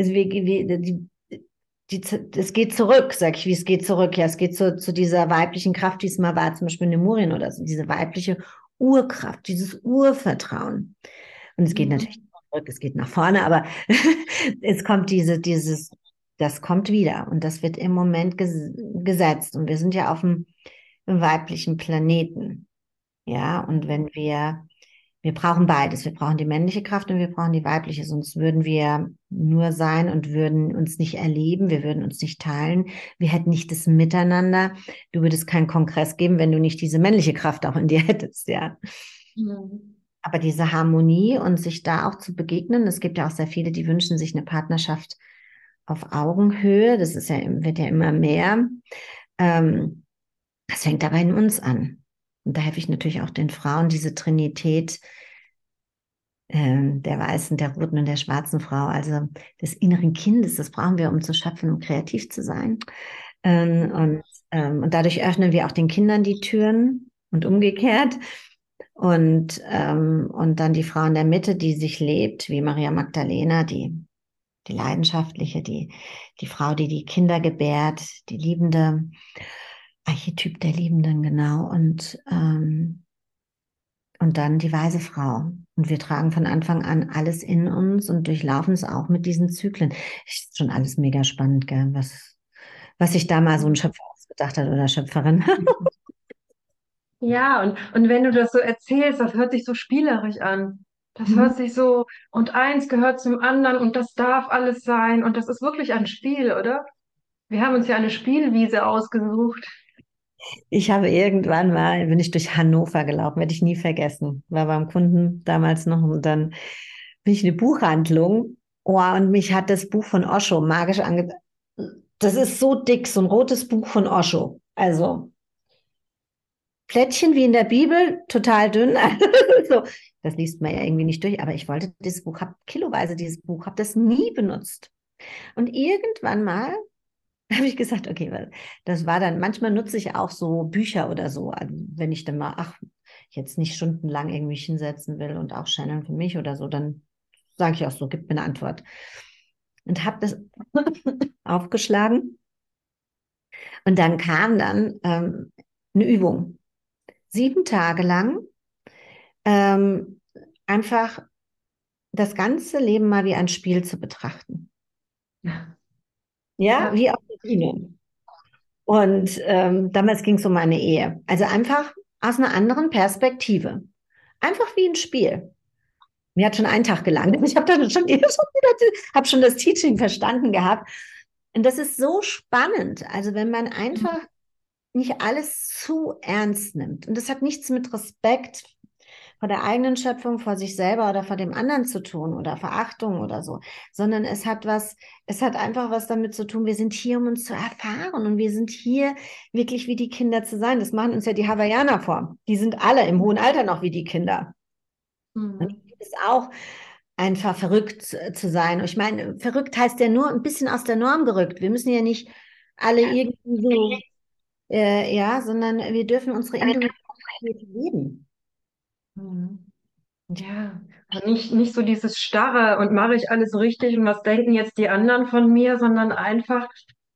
Es geht zurück, sag ich, wie es geht zurück. Ja, es geht zu dieser weiblichen Kraft, die es mal war, zum Beispiel in Lemurien oder so, diese weibliche Urkraft, dieses Urvertrauen. Und es geht natürlich Mhm. zurück, es geht nach vorne, aber es kommt das kommt wieder und das wird im Moment gesetzt. Und wir sind ja auf dem weiblichen Planeten. Ja, und wenn wir brauchen beides. Wir brauchen die männliche Kraft und wir brauchen die weibliche. Sonst würden wir nur sein und würden uns nicht erleben. Wir würden uns nicht teilen. Wir hätten nicht das Miteinander. Du würdest keinen Kongress geben, wenn du nicht diese männliche Kraft auch in dir hättest, ja. Mhm. Aber diese Harmonie und sich da auch zu begegnen, es gibt ja auch sehr viele, die wünschen sich eine Partnerschaft auf Augenhöhe. Das ist ja, wird ja immer mehr. Ähm, Das fängt aber in uns an. Und da helfe ich natürlich auch den Frauen, diese Trinität der weißen, der roten und der schwarzen Frau, also des inneren Kindes, das brauchen wir, um zu schöpfen, um kreativ zu sein. Und dadurch öffnen wir auch den Kindern die Türen und umgekehrt. Und dann die Frau in der Mitte, die sich lebt, wie Maria Magdalena, die Leidenschaftliche, die Frau, die die Kinder gebärt, die Liebende, Archetyp der Liebenden, genau. Und dann die weise Frau. Und wir tragen von Anfang an alles in uns und durchlaufen es auch mit diesen Zyklen. Ist schon alles mega spannend, gell? Was sich da mal so ein Schöpfer ausgedacht hat oder Schöpferin. Ja, und wenn du das so erzählst, das hört sich so spielerisch an. Das Mhm. hört sich so, und eins gehört zum anderen und das darf alles sein. Und das ist wirklich ein Spiel, oder? Wir haben uns ja eine Spielwiese ausgesucht. Ich habe irgendwann mal, bin ich durch Hannover gelaufen, werde ich nie vergessen. War beim Kunden damals noch und dann bin ich in eine Buchhandlung. Oh, und mich hat das Buch von Osho magisch ange... Das ist so dick, so ein rotes Buch von Osho. Also Plättchen wie in der Bibel, total dünn. So, das liest man ja irgendwie nicht durch, aber ich wollte dieses Buch, habe kiloweise dieses Buch, habe das nie benutzt. Und irgendwann mal habe ich gesagt, okay, weil das war dann, manchmal nutze ich auch so Bücher oder so, also wenn ich dann mal, jetzt nicht stundenlang irgendwie mich hinsetzen will und auch Shannon für mich oder so, dann sage ich auch so, gib mir eine Antwort. Und habe das aufgeschlagen und dann kam dann eine Übung. 7 Tage lang ähm, einfach das ganze Leben mal wie ein Spiel zu betrachten. Ja, Ja, ja. wie auf der Bühne. Und damals ging es um meine Ehe. Also einfach aus einer anderen Perspektive. Einfach wie ein Spiel. Mir hat schon ein Tag gelangt. Ich habe dann schon, hab schon das Teaching verstanden gehabt. Und das ist so spannend. Also wenn man einfach nicht alles zu ernst nimmt. Und das hat nichts mit Respekt vor der eigenen Schöpfung, vor sich selber oder vor dem anderen zu tun oder Verachtung oder so, sondern es hat einfach was damit zu tun, wir sind hier, um uns zu erfahren und wir sind hier wirklich wie die Kinder zu sein. Das machen uns ja die Hawaiianer vor. Die sind alle im hohen Alter noch wie die Kinder. Und Mhm. es ist auch einfach verrückt zu sein. Und ich meine, verrückt heißt ja nur ein bisschen aus der Norm gerückt. Wir müssen ja nicht alle irgendwie so, ja, sondern wir dürfen unsere Individualität leben. Mhm. Ja, und nicht so dieses Starre und mache ich alles richtig und was denken jetzt die anderen von mir, sondern einfach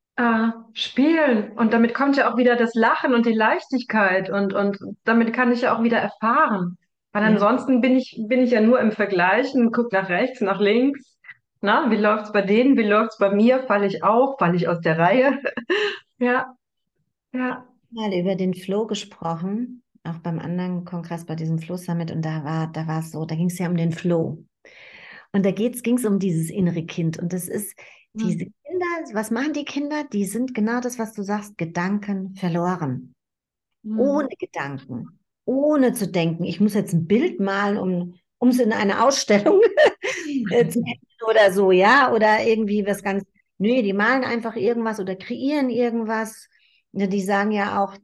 spielen. Und damit kommt ja auch wieder das Lachen und die Leichtigkeit und damit kann ich ja auch wieder erfahren. Weil Ja. ansonsten bin ich ja nur im Vergleichen, guck nach rechts, nach links. Na, wie läuft's bei denen? Wie läuft's bei mir? Falle ich auf? Falle ich aus der Reihe? Ja, ja. Mal über den Flow gesprochen, auch beim anderen Kongress bei diesem Flow Summit und da war es so, da ging es ja um den Flow. Und da ging es um dieses innere Kind. Und das ist diese Hm. Kinder, was machen die Kinder? Die sind genau das, was du sagst, Gedanken verloren. Ohne Hm. Gedanken, ohne zu denken, ich muss jetzt ein Bild malen, um es in eine Ausstellung zu hängen oder so, ja, oder irgendwie was ganz, nö, die malen einfach irgendwas oder kreieren irgendwas. Ja, die sagen ja auch,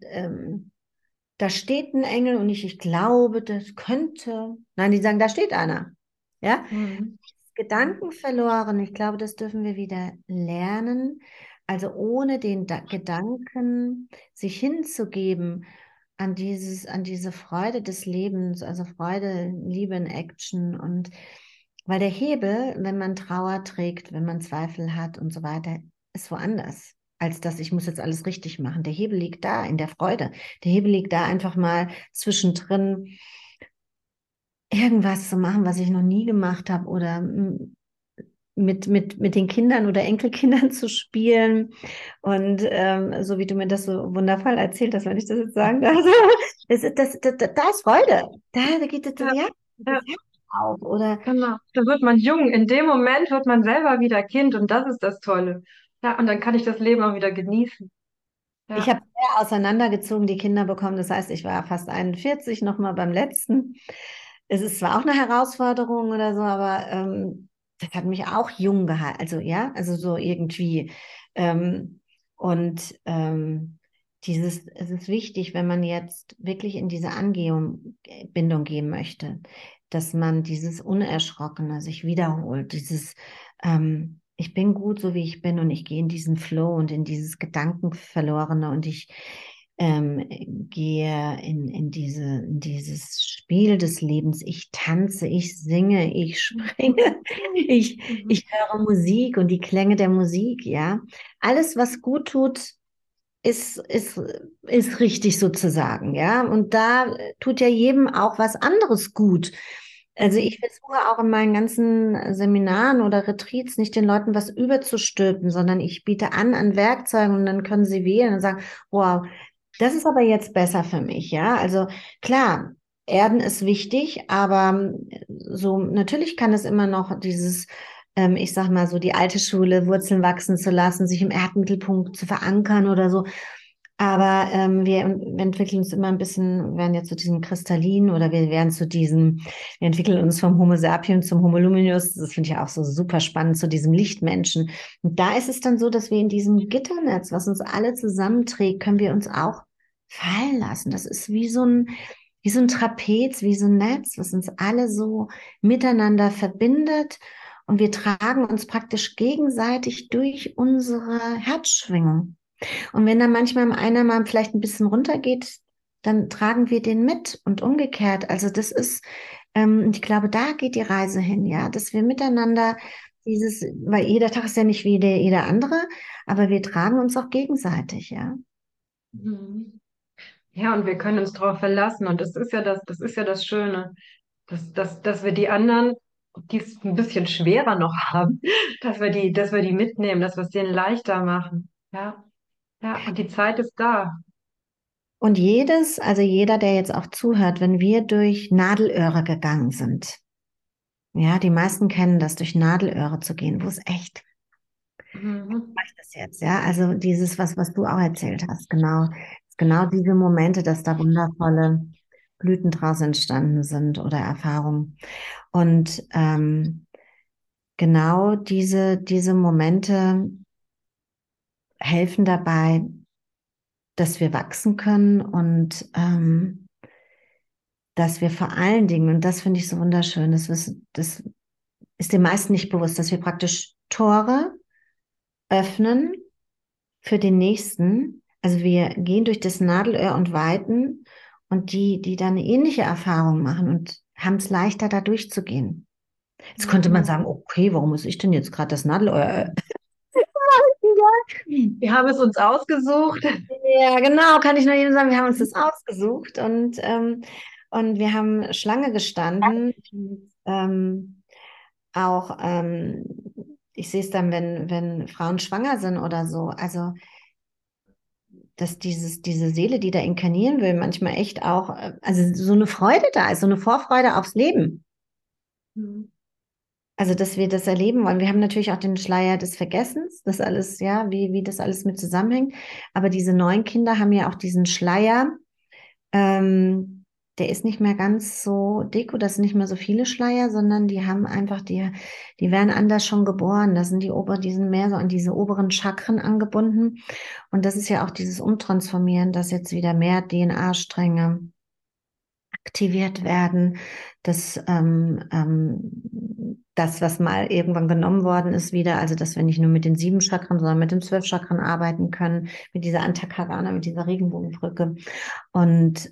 da steht ein Engel und nicht, ich glaube, das könnte. Nein, die sagen, da steht einer. Ja, Hm. Gedanken verloren. Ich glaube, das dürfen wir wieder lernen. Also ohne den Gedanken sich hinzugeben an diese Freude des Lebens, also Freude, Liebe in Action und weil der Hebel, wenn man Trauer trägt, wenn man Zweifel hat und so weiter, ist woanders, als dass ich muss jetzt alles richtig machen. Der Hebel liegt da in der Freude. Der Hebel liegt da einfach mal zwischendrin irgendwas zu machen, was ich noch nie gemacht habe oder mit den Kindern oder Enkelkindern zu spielen. Und so wie du mir das so wundervoll erzählt hast, wenn ich das jetzt sagen darf, da ist Freude. Da geht das, Ja, ja, ja, das Herz auf. Oder genau. Da wird man jung. In dem Moment wird man selber wieder Kind und das ist das Tolle. Ja, und dann kann ich das Leben auch wieder genießen. ich Ja. habe sehr auseinandergezogen, die Kinder bekommen. Das heißt, ich war fast 41, nochmal beim letzten. Es ist zwar auch eine Herausforderung oder so, aber das hat mich auch jung gehalten. Also ja, also so irgendwie. Ähm, und es ist wichtig, wenn man jetzt wirklich in diese Anbindung gehen möchte, dass man dieses Unerschrockene sich wiederholt, dieses ich bin gut, so wie ich bin und ich gehe in diesen Flow und in dieses Gedankenverlorene und ich gehe in dieses Spiel des Lebens. Ich tanze, ich singe, ich springe, Mhm. ich höre Musik und die Klänge der Musik, ja. Alles, was gut tut, ist, ist, ist richtig sozusagen, ja. Und da tut ja jedem auch was anderes gut. Also ich versuche auch in meinen ganzen Seminaren oder Retreats nicht den Leuten was überzustülpen, sondern ich biete an Werkzeugen und dann können sie wählen und sagen, wow, das ist aber jetzt besser für mich, ja. Also klar, Erden ist wichtig, aber so natürlich kann es immer noch dieses, ich sag mal so, die alte Schule Wurzeln wachsen zu lassen, sich im Erdmittelpunkt zu verankern oder so. Aber wir entwickeln uns immer ein bisschen, werden jetzt zu diesem Kristallin oder wir werden zu diesem, wir entwickeln uns vom Homo sapiens zum Homo luminus. Das finde ich auch so super spannend, zu diesem Lichtmenschen. Und da ist es dann so, dass wir in diesem Gitternetz, was uns alle zusammenträgt, können wir uns auch fallen lassen. Das ist wie so ein Trapez, wie so ein Netz, was uns alle so miteinander verbindet. Und wir tragen uns praktisch gegenseitig durch unsere Herzschwingung. Und wenn dann manchmal einer mal vielleicht ein bisschen runtergeht, dann tragen wir den mit und umgekehrt. Also das ist, ich glaube, da geht die Reise hin, ja, dass wir miteinander weil jeder Tag ist ja nicht wie jeder andere, aber wir tragen uns auch gegenseitig, ja. Mhm. Ja, und wir können uns darauf verlassen. Und das ist ja das Schöne, dass wir die anderen, die es ein bisschen schwerer noch haben, dass wir die mitnehmen, dass wir es denen leichter machen. Ja, ja, und die Zeit ist da. Und also jeder, der jetzt auch zuhört, wenn wir durch Nadelöhre gegangen sind, ja, die meisten kennen das, durch Nadelöhre zu gehen, wo es echt Mhm. mache ich das jetzt, ja? Also dieses, was du auch erzählt hast, genau diese Momente, dass da wundervolle Blüten draus entstanden sind oder Erfahrungen. Und genau diese Momente helfen dabei, dass wir wachsen können und dass wir vor allen Dingen, und das finde ich so wunderschön, das ist den meisten nicht bewusst, dass wir praktisch Tore öffnen für den nächsten. Also wir gehen durch das Nadelöhr und weiten und die dann eine ähnliche Erfahrung machen und haben es leichter, da durchzugehen. Jetzt könnte man Mhm. sagen, okay, warum muss ich denn jetzt gerade das Nadelöhr? Wir haben es uns ausgesucht. Ja, genau, kann ich nur jedem sagen, wir haben uns das ausgesucht und wir haben Schlange gestanden. Und, auch, ich sehe es dann, wenn Frauen schwanger sind oder so. Also dass diese Seele, die da inkarnieren will, manchmal echt auch, also so eine Freude da ist, so eine Vorfreude aufs Leben. Mhm. Also, dass wir das erleben wollen. Wir haben natürlich auch den Schleier des Vergessens, das alles, ja, wie das alles mit zusammenhängt. Aber diese neuen Kinder haben ja auch diesen Schleier, ähm, der ist nicht mehr ganz so dick oder es sind nicht mehr so viele Schleier, sondern die haben einfach, die werden anders schon geboren. Das sind die sind mehr so an diese oberen Chakren angebunden. Und das ist ja auch dieses Umtransformieren, dass jetzt wieder mehr DNA-Stränge aktiviert werden, dass das, was mal irgendwann genommen worden ist, wieder, also dass wir nicht nur mit den 7 Chakren, sondern mit den 12 Chakren arbeiten können, mit dieser Antakarana, mit dieser Regenbogenbrücke. Und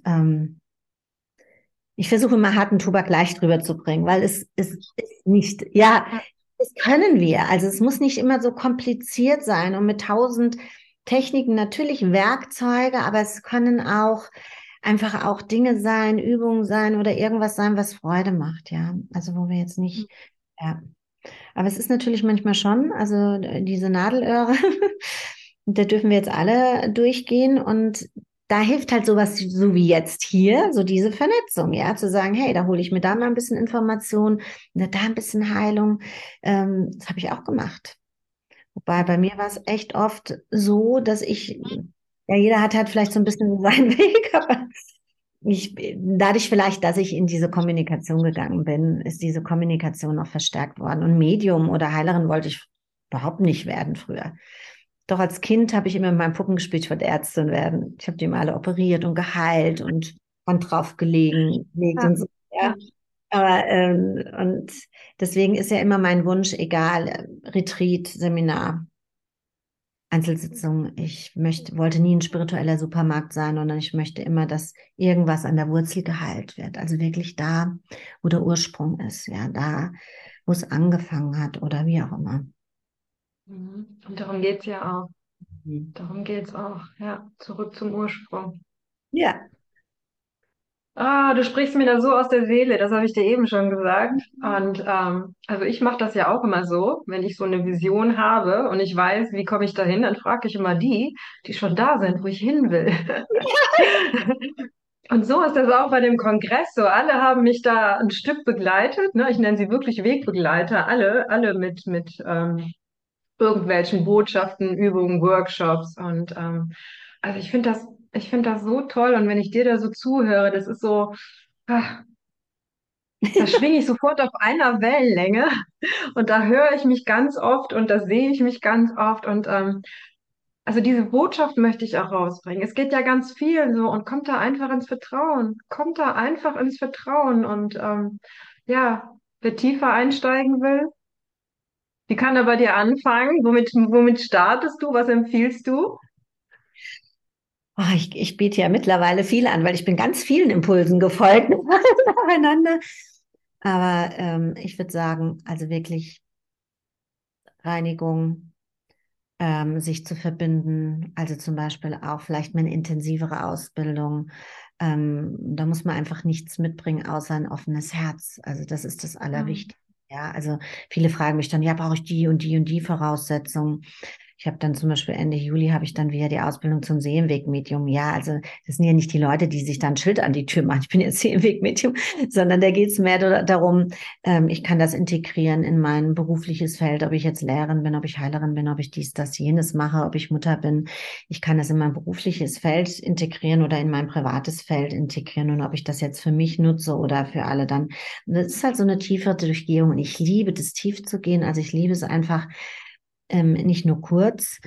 ich versuche immer harten Tobak leicht rüberzubringen, weil es ist nicht, ja, Ja. das können wir. Also es muss nicht immer so kompliziert sein und mit 1000 Techniken natürlich Werkzeuge, aber es können auch einfach auch Dinge sein, Übungen sein oder irgendwas sein, was Freude macht, ja. Also wo wir jetzt nicht, ja. Aber es ist natürlich manchmal schon, also diese Nadelöhre, da dürfen wir jetzt alle durchgehen und da hilft halt sowas so wie jetzt hier, so diese Vernetzung, ja, zu sagen, hey, da hole ich mir da mal ein bisschen Information, da ein bisschen Heilung. Das habe ich auch gemacht. Wobei bei mir war es echt oft so, dass ja, jeder hat halt vielleicht so ein bisschen seinen Weg, aber dadurch vielleicht, dass ich in diese Kommunikation gegangen bin, ist diese Kommunikation noch verstärkt worden. Und Medium oder Heilerin wollte ich überhaupt nicht werden früher. Doch als Kind habe ich immer mit meinen Puppen gespielt, ich wollte Ärztin werden. Ich habe die mal alle operiert und geheilt und Hand gelegt Ja, und so, ja. ja. Aber, und deswegen ist ja immer mein Wunsch, egal, Retreat, Seminar, Einzelsitzung. Wollte nie ein spiritueller Supermarkt sein, sondern ich möchte immer, dass irgendwas an der Wurzel geheilt wird. Also wirklich da, wo der Ursprung ist, ja, da, wo es angefangen hat oder wie auch immer. Mhm. Und darum geht es ja auch. Mhm. Darum geht es auch. Ja, zurück zum Ursprung. Ja. Ah, du sprichst mir da so aus der Seele, das habe ich dir eben schon gesagt. Und also ich mache das ja auch immer so, wenn ich so eine Vision habe und ich weiß, wie komme ich dahin, dann frage ich immer die schon da sind, wo ich hin will. Und so ist das auch bei dem Kongress so. Alle haben mich da ein Stück begleitet, ne? Ich nenne sie wirklich Wegbegleiter, alle mit irgendwelchen Botschaften, Übungen, Workshops. Und also ich finde das so toll. Und wenn ich dir da so zuhöre, das ist so, ah, da schwinge ich sofort auf einer Wellenlänge und da höre ich mich ganz oft und da sehe ich mich ganz oft. Und also diese Botschaft möchte ich auch rausbringen. Es geht ja ganz viel so und kommt da einfach ins Vertrauen. Kommt da einfach ins Vertrauen. Und ja, wer tiefer einsteigen will, wie kann er bei dir anfangen? Womit startest du? Was empfiehlst du? Oh, ich biete ja mittlerweile viel an, weil ich bin ganz vielen Impulsen gefolgt nacheinander. Aber ich würde sagen, also wirklich Reinigung, sich zu verbinden, also zum Beispiel auch vielleicht mal eine intensivere Ausbildung. Da muss man einfach nichts mitbringen, außer ein offenes Herz. Also das ist das Hm. Allerwichtigste. Ja, also viele fragen mich dann, ja, brauche ich die und die und die Voraussetzungen? Ich habe dann zum Beispiel Ende Juli habe ich dann wieder die Ausbildung zum Seelenwegmedium. Ja, also das sind ja nicht die Leute, die sich dann ein Schild an die Tür machen. Ich bin jetzt Seelenwegmedium, sondern da geht es mehr darum, ich kann das integrieren in mein berufliches Feld, ob ich jetzt Lehrerin bin, ob ich Heilerin bin, ob ich dies, das, jenes mache, ob ich Mutter bin. Ich kann das in mein berufliches Feld integrieren oder in mein privates Feld integrieren und ob ich das jetzt für mich nutze oder für alle dann. Das ist halt so eine tiefere Durchgehung und ich liebe das tief zu gehen. Also ich liebe es einfach, nicht nur kurz.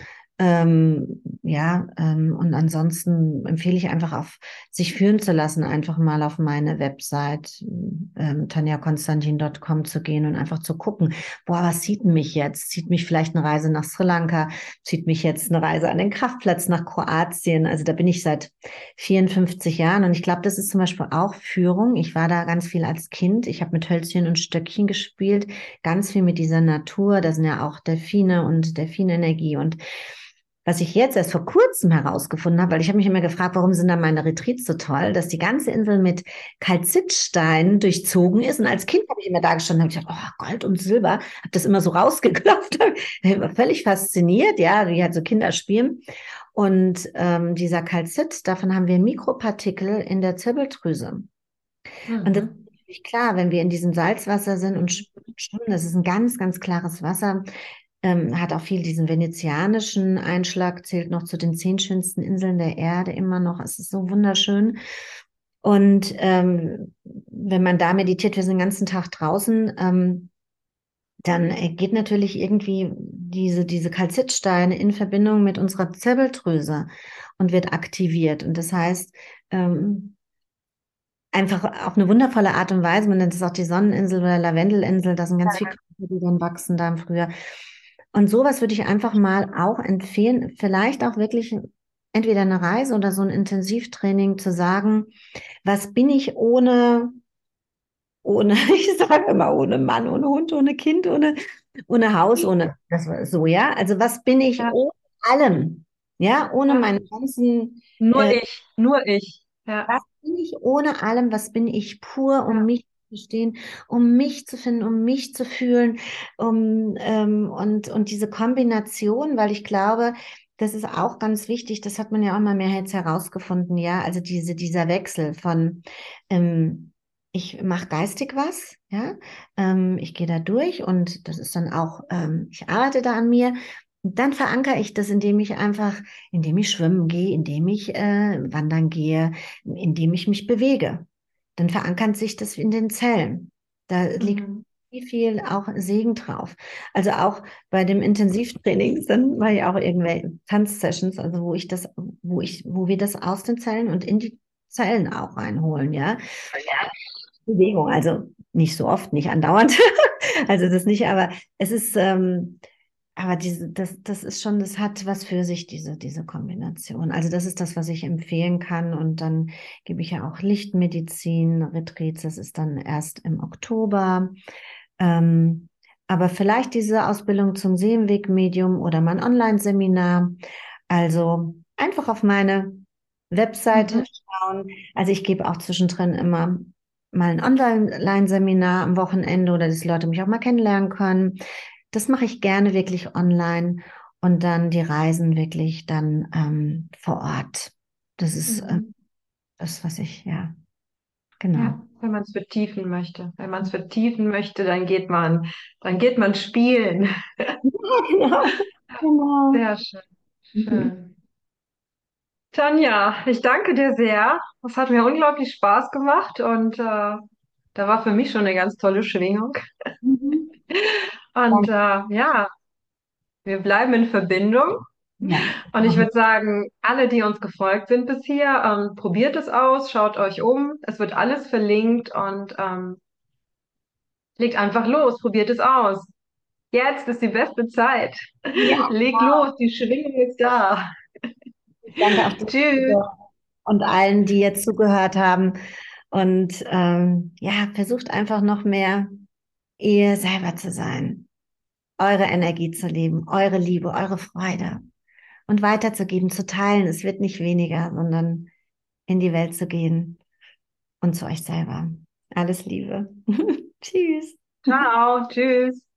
Ja, und ansonsten empfehle ich einfach auf sich führen zu lassen, einfach mal auf meine Website tanjakonstantin.com zu gehen und einfach zu gucken, boah, was zieht mich jetzt? Zieht mich vielleicht eine Reise nach Sri Lanka? Zieht mich jetzt eine Reise an den Kraftplatz nach Kroatien? Also da bin ich seit 54 Jahren und ich glaube, das ist zum Beispiel auch Führung. Ich war da ganz viel als Kind. Ich habe mit Hölzchen und Stöckchen gespielt, ganz viel mit dieser Natur. Da sind ja auch Delfine und Delfinenergie und was ich jetzt erst vor kurzem herausgefunden habe, weil ich habe mich immer gefragt, warum sind da meine Retreats so toll, dass die ganze Insel mit Kalzitsteinen durchzogen ist. Und als Kind habe ich immer da gestanden und habe gedacht, oh, Gold und Silber, habe das immer so rausgeklopft. Ich war völlig fasziniert, ja, wie halt so Kinder spielen. Und dieser Kalzit, davon haben wir Mikropartikel in der Zirbeldrüse. Und das ist Mhm. natürlich klar, wenn wir in diesem Salzwasser sind und schwimmen, das ist ein ganz, ganz klares Wasser, hat auch viel diesen venezianischen Einschlag, zählt noch zu den 10 schönsten Inseln der Erde immer noch. Es ist so wunderschön. Und wenn man da meditiert, wir sind den ganzen Tag draußen, dann geht natürlich irgendwie diese Kalzitsteine in Verbindung mit unserer Zirbeldrüse und wird aktiviert. Und das heißt, einfach auf eine wundervolle Art und Weise. Man nennt es auch die Sonneninsel oder Lavendelinsel. Da sind ganz viele Kräuter, die dann wachsen da im Frühjahr. Und sowas würde ich einfach mal auch empfehlen, vielleicht auch wirklich entweder eine Reise oder so ein Intensivtraining zu sagen, was bin ich ohne, ich sage immer, ohne Mann, ohne Hund, ohne Kind, ohne Haus, ohne, das war so, ja. Also was bin ich Ja, ohne allem, ja, ohne ja. meine ganzen, Nur ich, nur ich. Ja. bin ich ohne allem, was bin ich pur, um Ja. mich zu verstehen, um mich zu finden, um mich zu fühlen, und diese Kombination, weil ich glaube, das ist auch ganz wichtig, das hat man ja auch mal mehr jetzt herausgefunden, ja, also dieser Wechsel von, ich mache geistig was, ja, ich gehe da durch und das ist dann auch, ich arbeite da an mir. Und dann verankere ich das, indem ich schwimmen gehe, indem ich wandern gehe, indem ich mich bewege. Dann verankert sich das in den Zellen. Da liegt Mhm. viel auch Segen drauf. Also auch bei dem Intensivtraining, dann war ja auch irgendwelche Tanzsessions, also wo wir das aus den Zellen und in die Zellen auch reinholen, ja. Bewegung, also nicht so oft, nicht andauernd, also das nicht, aber es ist, aber das ist schon, das hat was für sich, diese Kombination. Also das ist das, was ich empfehlen kann. Und dann gebe ich ja auch Lichtmedizin, Retreats, das ist dann erst im Oktober. Ähm, aber vielleicht diese Ausbildung zum Seelenwegmedium oder mein Online-Seminar. Also einfach auf meine Webseite Mhm. schauen. Also ich gebe auch zwischendrin immer mal ein Online-Seminar am Wochenende oder dass die Leute mich auch mal kennenlernen können. Das mache ich gerne wirklich online und dann die Reisen wirklich dann vor Ort. Das ist Mhm. das, was ich, ja, genau. Ja, wenn man es vertiefen möchte. Wenn man es vertiefen möchte, dann geht man spielen. Ja, genau. Genau. Sehr schön. Mhm. Schön. Tanja, ich danke dir sehr. Es hat mir unglaublich Spaß gemacht und da war für mich schon eine ganz tolle Schwingung. Mhm. Und Danke. ja, wir bleiben in Verbindung. Ja. Und ich würde sagen, alle, die uns gefolgt sind bis hier, probiert es aus, schaut euch um. Es wird alles verlinkt und legt einfach los, probiert es aus. Jetzt ist die beste Zeit. Ja. Legt los, die Schwingung ist da. Danke auch dir Tschüss. und allen, die jetzt zugehört haben. Und ja, versucht einfach noch mehr ihr selber zu sein, eure Energie zu leben, eure Liebe, eure Freude und weiterzugeben, zu teilen. Es wird nicht weniger, sondern in die Welt zu gehen und zu euch selber. Alles Liebe. Tschüss. Ciao. Tschüss.